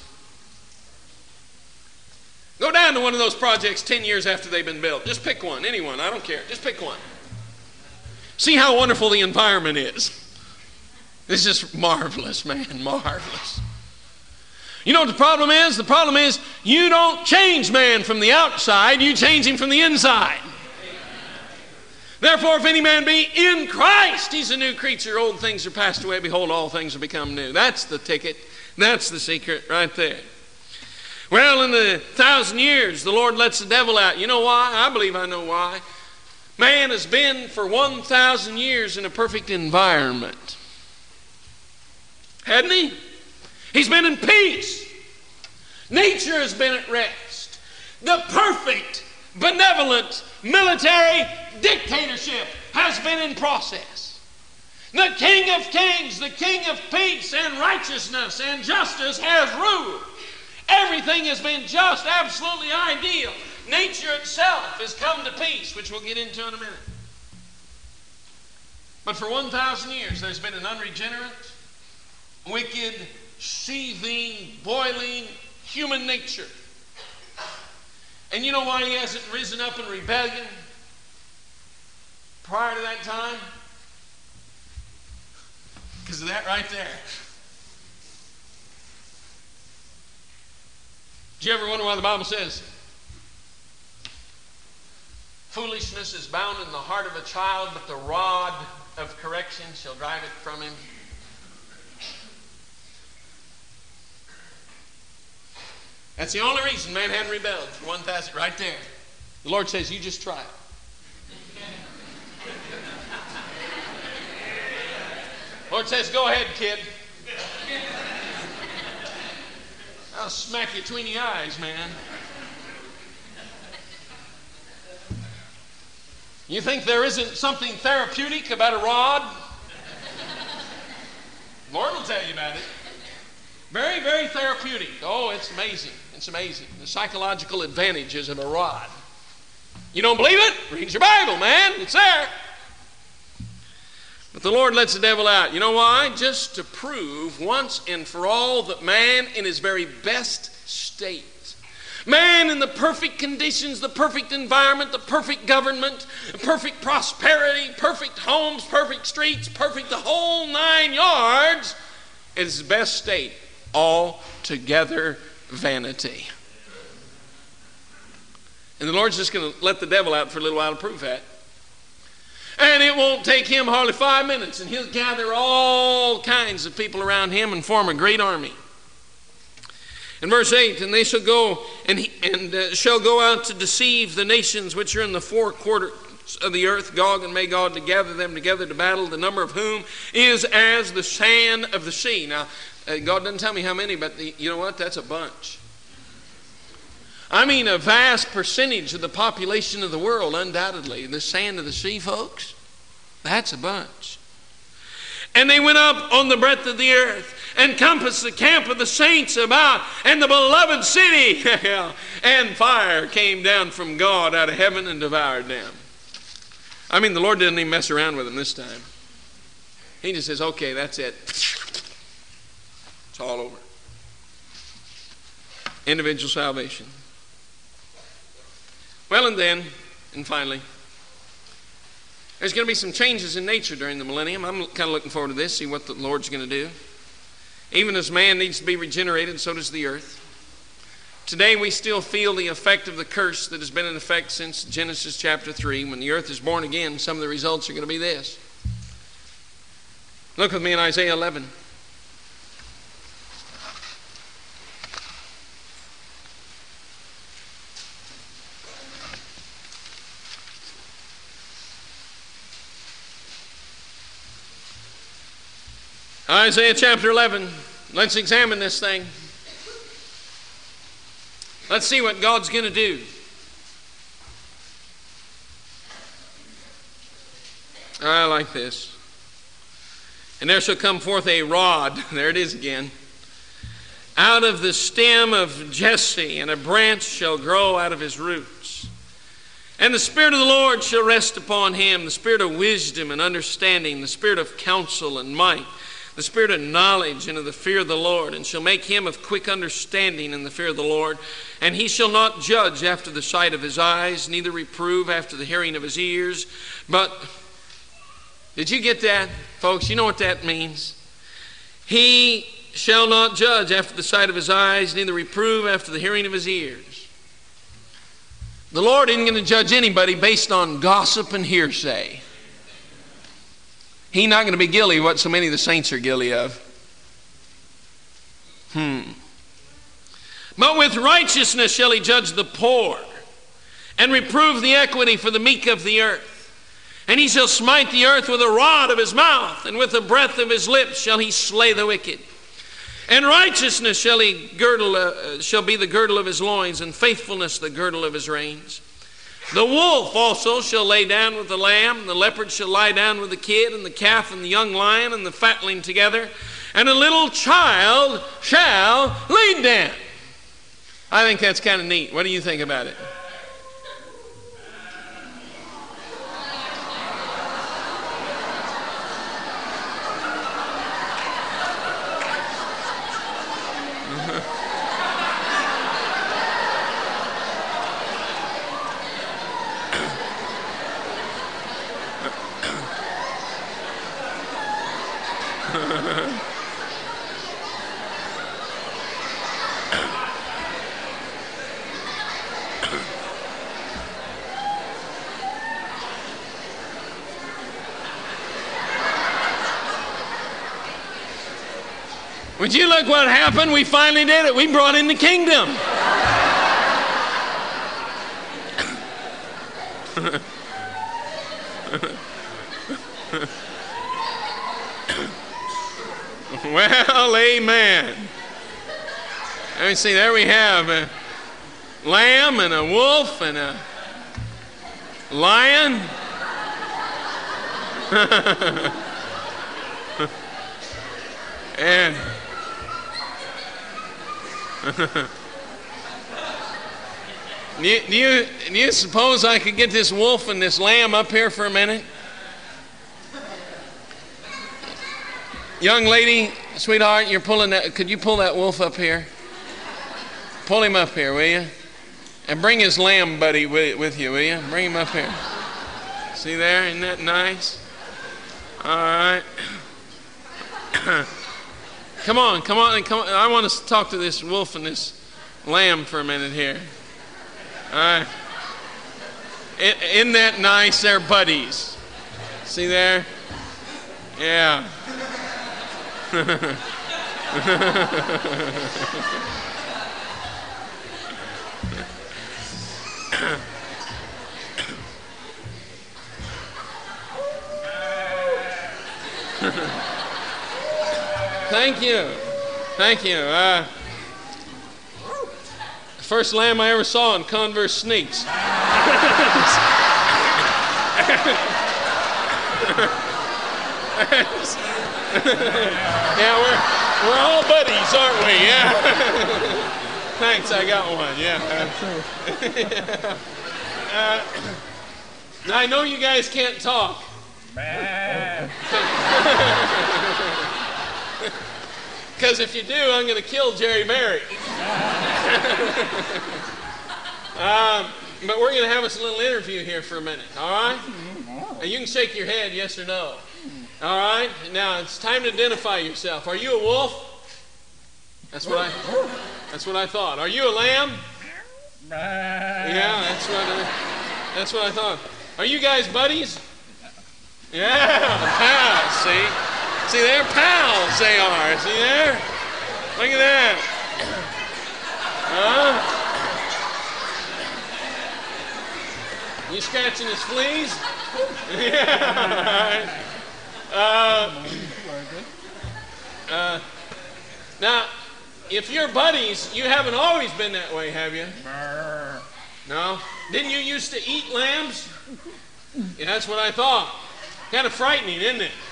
Go down to one of those projects ten years after they've been built. Just pick one, anyone, I don't care. Just pick one. See how wonderful the environment is. It's just marvelous, man, marvelous. You know what the problem is? The problem is you don't change man from the outside, you change him from the inside. Therefore, if any man be in Christ, he's a new creature. Old things are passed away. Behold, all things have become new. That's the ticket. That's the secret right there. Well, in the thousand years, the Lord lets the devil out. You know why? I believe I know why. Man has been for one thousand years in a perfect environment. Hadn't he? He's been in peace. Nature has been at rest. The perfect, benevolent, military dictatorship has been in process. The King of Kings, the King of peace and righteousness and justice has ruled. Everything has been just, absolutely ideal. Nature itself has come to peace, which we'll get into in a minute. But for one thousand years, there's been an unregenerate, wicked, seething, boiling human nature. And you know why he hasn't risen up in rebellion prior to that time? Because of that right there. Do you ever wonder why the Bible says foolishness is bound in the heart of a child, but the rod of correction shall drive it from him? That's the only reason man hadn't rebelled for one thousand, right there. The Lord says, you just try it. Lord says, go ahead, kid. I'll smack you between the eyes, man. You think there isn't something therapeutic about a rod? Lord will tell you about it. Very, very therapeutic. Oh, it's amazing. It's amazing. The psychological advantages of a rod. You don't believe it? Read your Bible, man. It's there. But the Lord lets the devil out. You know why? Just to prove once and for all that man in his very best state, man in the perfect conditions, the perfect environment, the perfect government, perfect prosperity, perfect homes, perfect streets, perfect the whole nine yards, in his best state, altogether vanity. And the Lord's just going to let the devil out for a little while to prove that. And it won't take him hardly five minutes, and he'll gather all kinds of people around him and form a great army. In verse eight, and they shall go and, he, and uh, shall go out to deceive the nations which are in the four quarters of the earth, Gog and Magog, to gather them together to battle, the number of whom is as the sand of the sea. Now, uh, God doesn't tell me how many, but the, you know what? That's a bunch. I mean, a vast percentage of the population of the world, undoubtedly. The sand of the sea, folks, that's a bunch. And they went up on the breadth of the earth and compassed the camp of the saints about and the beloved city. And fire came down from God out of heaven and devoured them. I mean, the Lord didn't even mess around with them this time. He just says, okay, that's it. It's all over. Individual salvation. Well, and then, and finally, there's going to be some changes in nature during the millennium. I'm kind of looking forward to this, see what the Lord's going to do. Even as man needs to be regenerated, so does the earth. Today we still feel the effect of the curse that has been in effect since Genesis chapter three. When the earth is born again, some of the results are going to be this. Look with me in Isaiah eleven. Isaiah chapter eleven. Let's examine this thing. Let's see what God's going to do. I like this. And there shall come forth a rod, there it is again, out of the stem of Jesse, and a branch shall grow out of his roots. And the Spirit of the Lord shall rest upon him, the Spirit of wisdom and understanding, the Spirit of counsel and might, the Spirit of knowledge and of the fear of the Lord, and shall make him of quick understanding in the fear of the Lord. And he shall not judge after the sight of his eyes, neither reprove after the hearing of his ears. But, did you get that, folks? You know what that means? He shall not judge after the sight of his eyes, neither reprove after the hearing of his ears. The Lord isn't going to judge anybody based on gossip and hearsay. He's not going to be guilty of what so many of the saints are guilty of. Hmm. But with righteousness shall he judge the poor, and reprove the equity for the meek of the earth. And he shall smite the earth with a rod of his mouth, and with the breath of his lips shall he slay the wicked. And righteousness shall he girdle, uh, shall be the girdle of his loins, and faithfulness the girdle of his reins. The wolf also shall lay down with the lamb, the leopard shall lie down with the kid, and the calf and the young lion and the fatling together, and a little child shall lead them. I think that's kind of neat. What do you think about it? Would you look what happened? We finally did it. We brought in the kingdom. Well, amen. Let me see. There we have a lamb and a wolf and a lion. And do, you, do, you, do you suppose I could get this wolf and this lamb up here for a minute? Young lady, sweetheart, you're pulling that. Could you pull that wolf up here? Pull him up here, will you? And bring his lamb buddy with, with you, will you? Bring him up here. See there? Isn't that nice? All right. Come on, come on, come on. I want to talk to this wolf and this lamb for a minute here. All right. Isn't that nice? They're buddies. See there? Yeah. Thank you. Thank you. Uh, first lamb I ever saw in Converse sneaks. Yeah, we're, we're all buddies, aren't we? Yeah. Thanks, I got one. Yeah. uh, now, I know you guys can't talk. Because if you do, I'm going to kill Jerry Merrick. um, but we're going to have us a little interview here for a minute, all right? And you can shake your head, yes or no. All right? Now, it's time to identify yourself. Are you a wolf? That's what I, that's what I thought. Are you a lamb? Yeah, that's what I, that's what I thought. Are you guys buddies? Yeah, pals, see? See, they're pals, they are. See there? Look at that. Huh? You scratching his fleas? Yeah. Uh, uh, now, if you're buddies, you haven't always been that way, have you? No? Didn't you used to eat lambs? Yeah, that's what I thought. Kind of frightening, isn't it?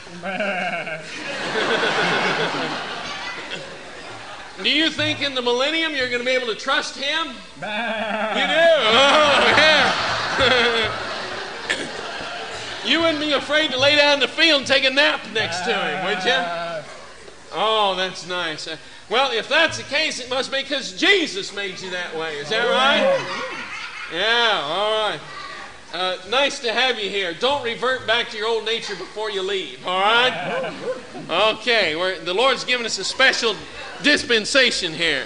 Do you think in the millennium you're going to be able to trust him? You do? Oh, yeah. You wouldn't be afraid to lay down in the field and take a nap next to him, would you? Oh, that's nice. Well, if that's the case, it must be because Jesus made you that way. Is that right? Yeah, all right. Uh, nice to have you here. Don't revert back to your old nature before you leave, all right? Okay, we're, the Lord's given us a special dispensation here.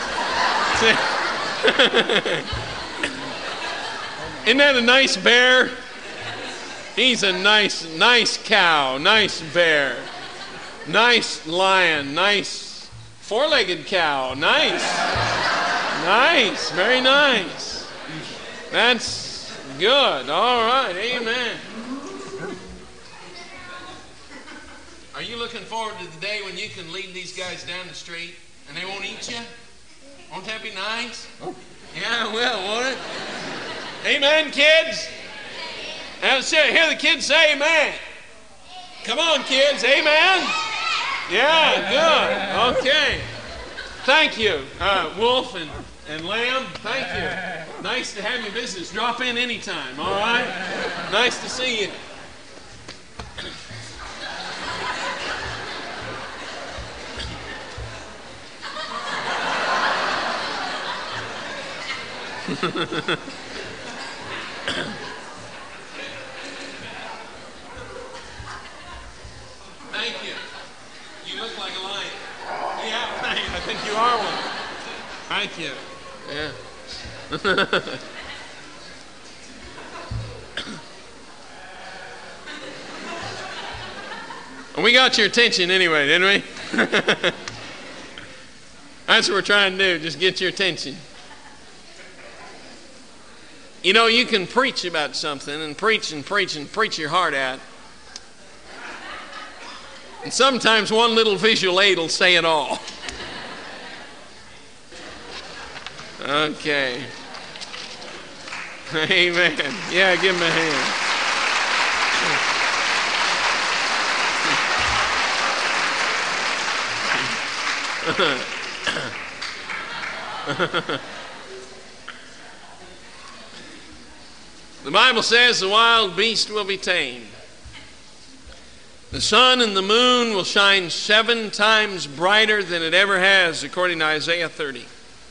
Isn't that a nice bear? He's a nice, nice cow, nice bear, nice lion, nice four-legged cow, nice, nice, very nice. That's good. All right. Amen. Are you looking forward to the day when you can lead these guys down the street and they won't eat you? Won't that be nice? Yeah, well, won't it? Amen, kids? And hear the kids say amen. Come on, kids. Amen? Yeah, good. Okay. Thank you, uh, Wolf and, and Lamb. Thank you. Nice to have you business. Drop in anytime, all right? Nice to see you. Thank you. You look like a lion. Yeah, I think you are one. Thank you. Yeah. We got your attention anyway, didn't we? That's what we're trying to do, just get your attention. You know, you can preach about something and preach and preach and preach your heart out. And sometimes one little visual aid will say it all. Okay. Amen. Yeah, give him a hand. The Bible says the wild beast will be tamed. The sun and the moon will shine seven times brighter than it ever has, according to Isaiah thirty.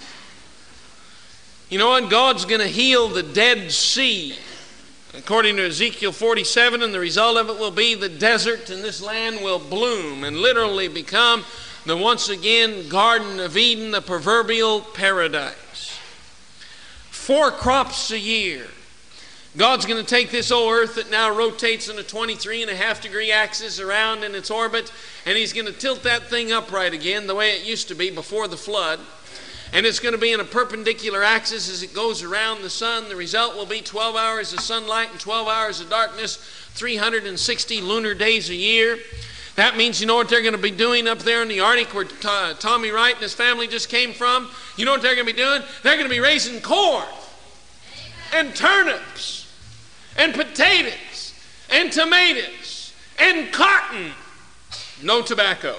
You know what? God's going to heal the Dead Sea, according to Ezekiel forty-seven, and the result of it will be the desert in this land will bloom and literally become the once again Garden of Eden, the proverbial paradise. Four crops a year. God's going to take this old earth that now rotates on a twenty-three and a half degree axis around in its orbit, and he's going to tilt that thing upright again the way it used to be before the flood. And it's going to be in a perpendicular axis as it goes around the sun. The result will be twelve hours of sunlight and twelve hours of darkness, three hundred sixty lunar days a year. That means, you know what they're going to be doing up there in the Arctic where T- Tommy Wright and his family just came from? You know what they're going to be doing? They're going to be raising corn and turnips and potatoes and tomatoes and cotton. No tobacco.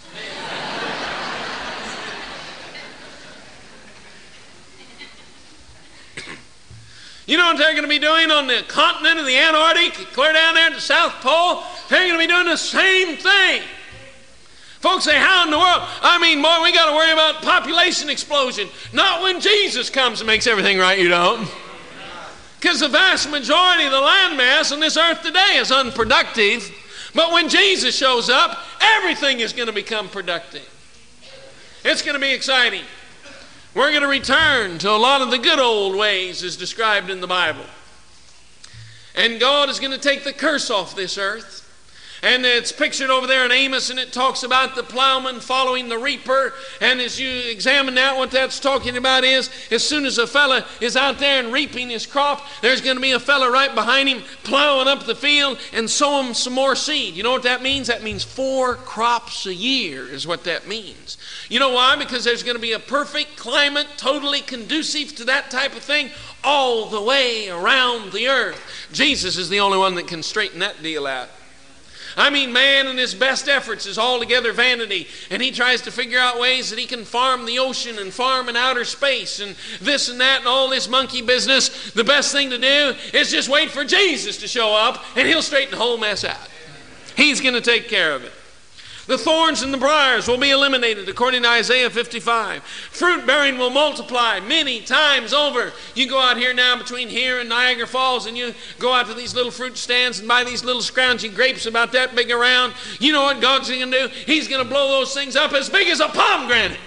You know what they're going to be doing on the continent of the Antarctic, clear down there to the South Pole? They're going to be doing the same thing. Folks say, how in the world? I mean, boy, we got to worry about population explosion. Not when Jesus comes and makes everything right, you don't. Because the vast majority of the landmass on this earth today is unproductive. But when Jesus shows up, everything is going to become productive. It's going to be exciting. We're going to return to a lot of the good old ways as described in the Bible. And God is going to take the curse off this earth. And it's pictured over there in Amos, and it talks about the plowman following the reaper. And as you examine that, what that's talking about is, as soon as a fella is out there and reaping his crop, there's going to be a fella right behind him plowing up the field and sowing some more seed. You know what that means? That means four crops a year is what that means. You know why? Because there's going to be a perfect climate, totally conducive to that type of thing all the way around the earth. Jesus is the only one that can straighten that deal out. I mean, man in his best efforts is altogether vanity, and he tries to figure out ways that he can farm the ocean and farm in outer space and this and that and all this monkey business. The best thing to do is just wait for Jesus to show up, and he'll straighten the whole mess out. He's going to take care of it. The thorns and the briars will be eliminated, according to Isaiah fifty-five. Fruit bearing will multiply many times over. You go out here now between here and Niagara Falls, and you go out to these little fruit stands and buy these little scroungy grapes about that big around. You know what God's going to do? He's going to blow those things up as big as a pomegranate.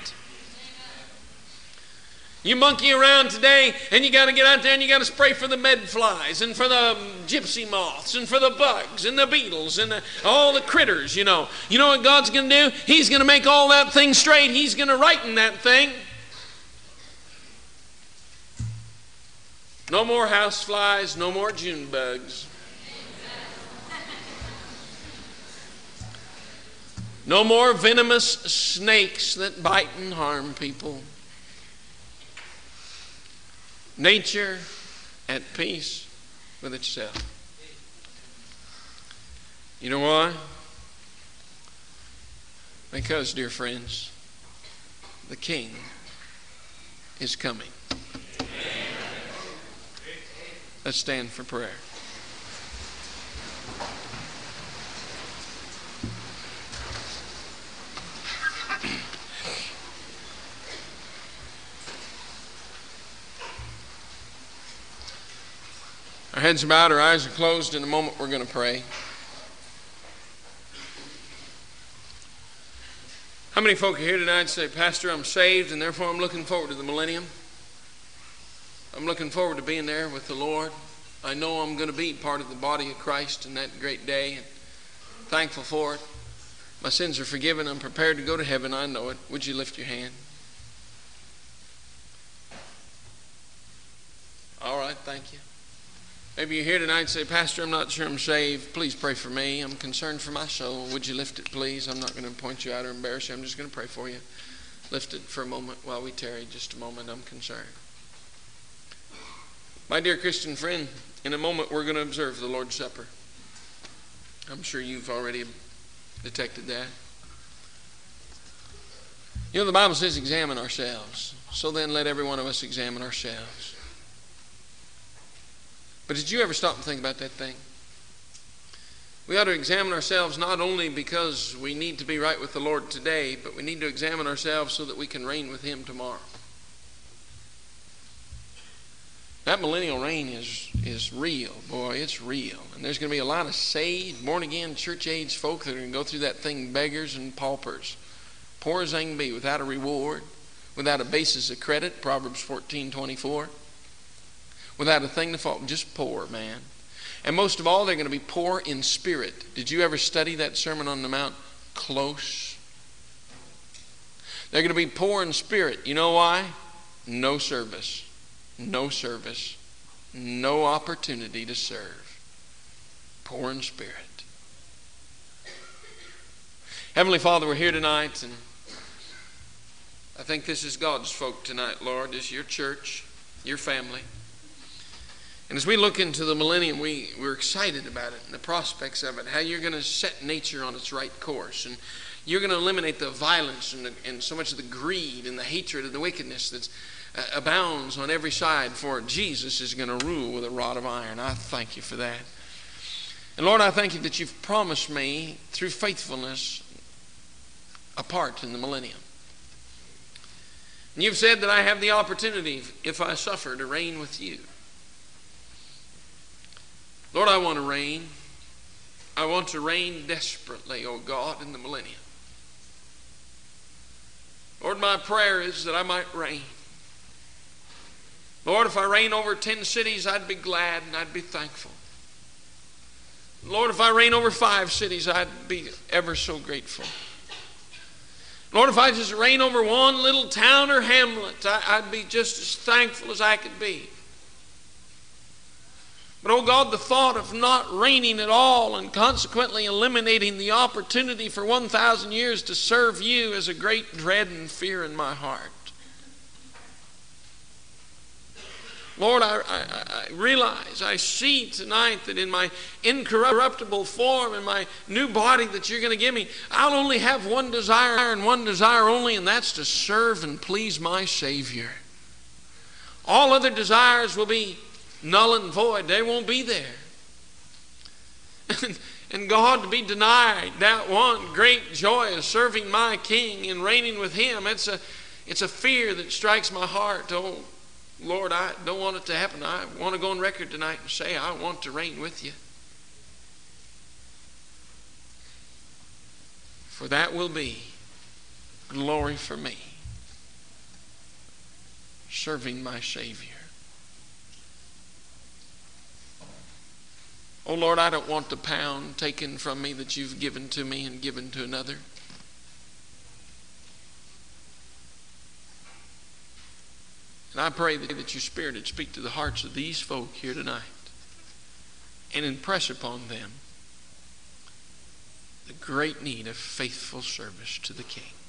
You monkey around today, and you got to get out there and you got to spray for the med flies and for the gypsy moths and for the bugs and the beetles and the, all the critters, you know. You know what God's going to do? He's going to make all that thing straight. He's going to righten that thing. No more house flies, no more June bugs. No more venomous snakes that bite and harm people. Nature at peace with itself. You know why? Because, dear friends, the King is coming. Let's stand for prayer. Our heads are bowed, our eyes are closed. In a moment we're going to pray. How many folk are here tonight say, Pastor, I'm saved and therefore I'm looking forward to the millennium? I'm looking forward to being there with the Lord. I know I'm going to be part of the body of Christ in that great day, and thankful for it. My sins are forgiven. I'm prepared to go to heaven. I know it. Would you lift your hand? All right, thank you. Maybe you're here tonight and say, Pastor, I'm not sure I'm saved. Please pray for me. I'm concerned for my soul. Would you lift it, please? I'm not going to point you out or embarrass you. I'm just going to pray for you. lifted for a moment while we tarry just a moment, I'm concerned. My dear Christian friend, in a moment we're going to observe the Lord's Supper. I'm sure you've already detected that. You know, the Bible says examine ourselves. So then let every one of us examine ourselves. But did you ever stop and think about that thing? We ought to examine ourselves not only because we need to be right with the Lord today, but we need to examine ourselves so that we can reign with Him tomorrow. That millennial reign is, is real. Boy, it's real. And there's going to be a lot of saved, born-again, church-age folk that are going to go through that thing, beggars and paupers. Poor as they can be, without a reward, without a basis of credit, Proverbs fourteen twenty-four. Without a thing to fall, just poor, man. And most of all, they're going to be poor in spirit. Did you ever study that Sermon on the Mount close? They're going to be poor in spirit. You know why? No service. No service. No opportunity to serve. Poor in spirit. Heavenly Father, we're here tonight, and I think this is God's folk tonight, Lord. This is your church, your family. And as we look into the millennium, we, we're excited about it and the prospects of it, how you're going to set nature on its right course. And you're going to eliminate the violence and, the, and so much of the greed and the hatred and the wickedness that uh, abounds on every side, for Jesus is going to rule with a rod of iron. I thank you for that. And Lord, I thank you that you've promised me, through faithfulness, a part in the millennium. And you've said that I have the opportunity, if I suffer, to reign with you. Lord, I want to reign. I want to reign desperately, oh God, in the millennium. Lord, my prayer is that I might reign. Lord, if I reign over ten cities, I'd be glad and I'd be thankful. Lord, if I reign over five cities, I'd be ever so grateful. Lord, if I just reign over one little town or hamlet, I'd be just as thankful as I could be. But, oh God, the thought of not reigning at all and consequently eliminating the opportunity for one thousand years to serve you is a great dread and fear in my heart. Lord, I, I, I realize, I see tonight that in my incorruptible form, in my new body that you're going to give me, I'll only have one desire and one desire only, and that's to serve and please my Savior. All other desires will be null and void. They won't be there. And, and God, to be denied that one great joy of serving my King and reigning with Him, it's a, it's a fear that strikes my heart. Oh, Lord, I don't want it to happen. I want to go on record tonight and say I want to reign with you. For that will be glory for me, serving my Savior. Oh Lord, I don't want the pound taken from me that you've given to me and given to another. And I pray that your Spirit would speak to the hearts of these folk here tonight and impress upon them the great need of faithful service to the King.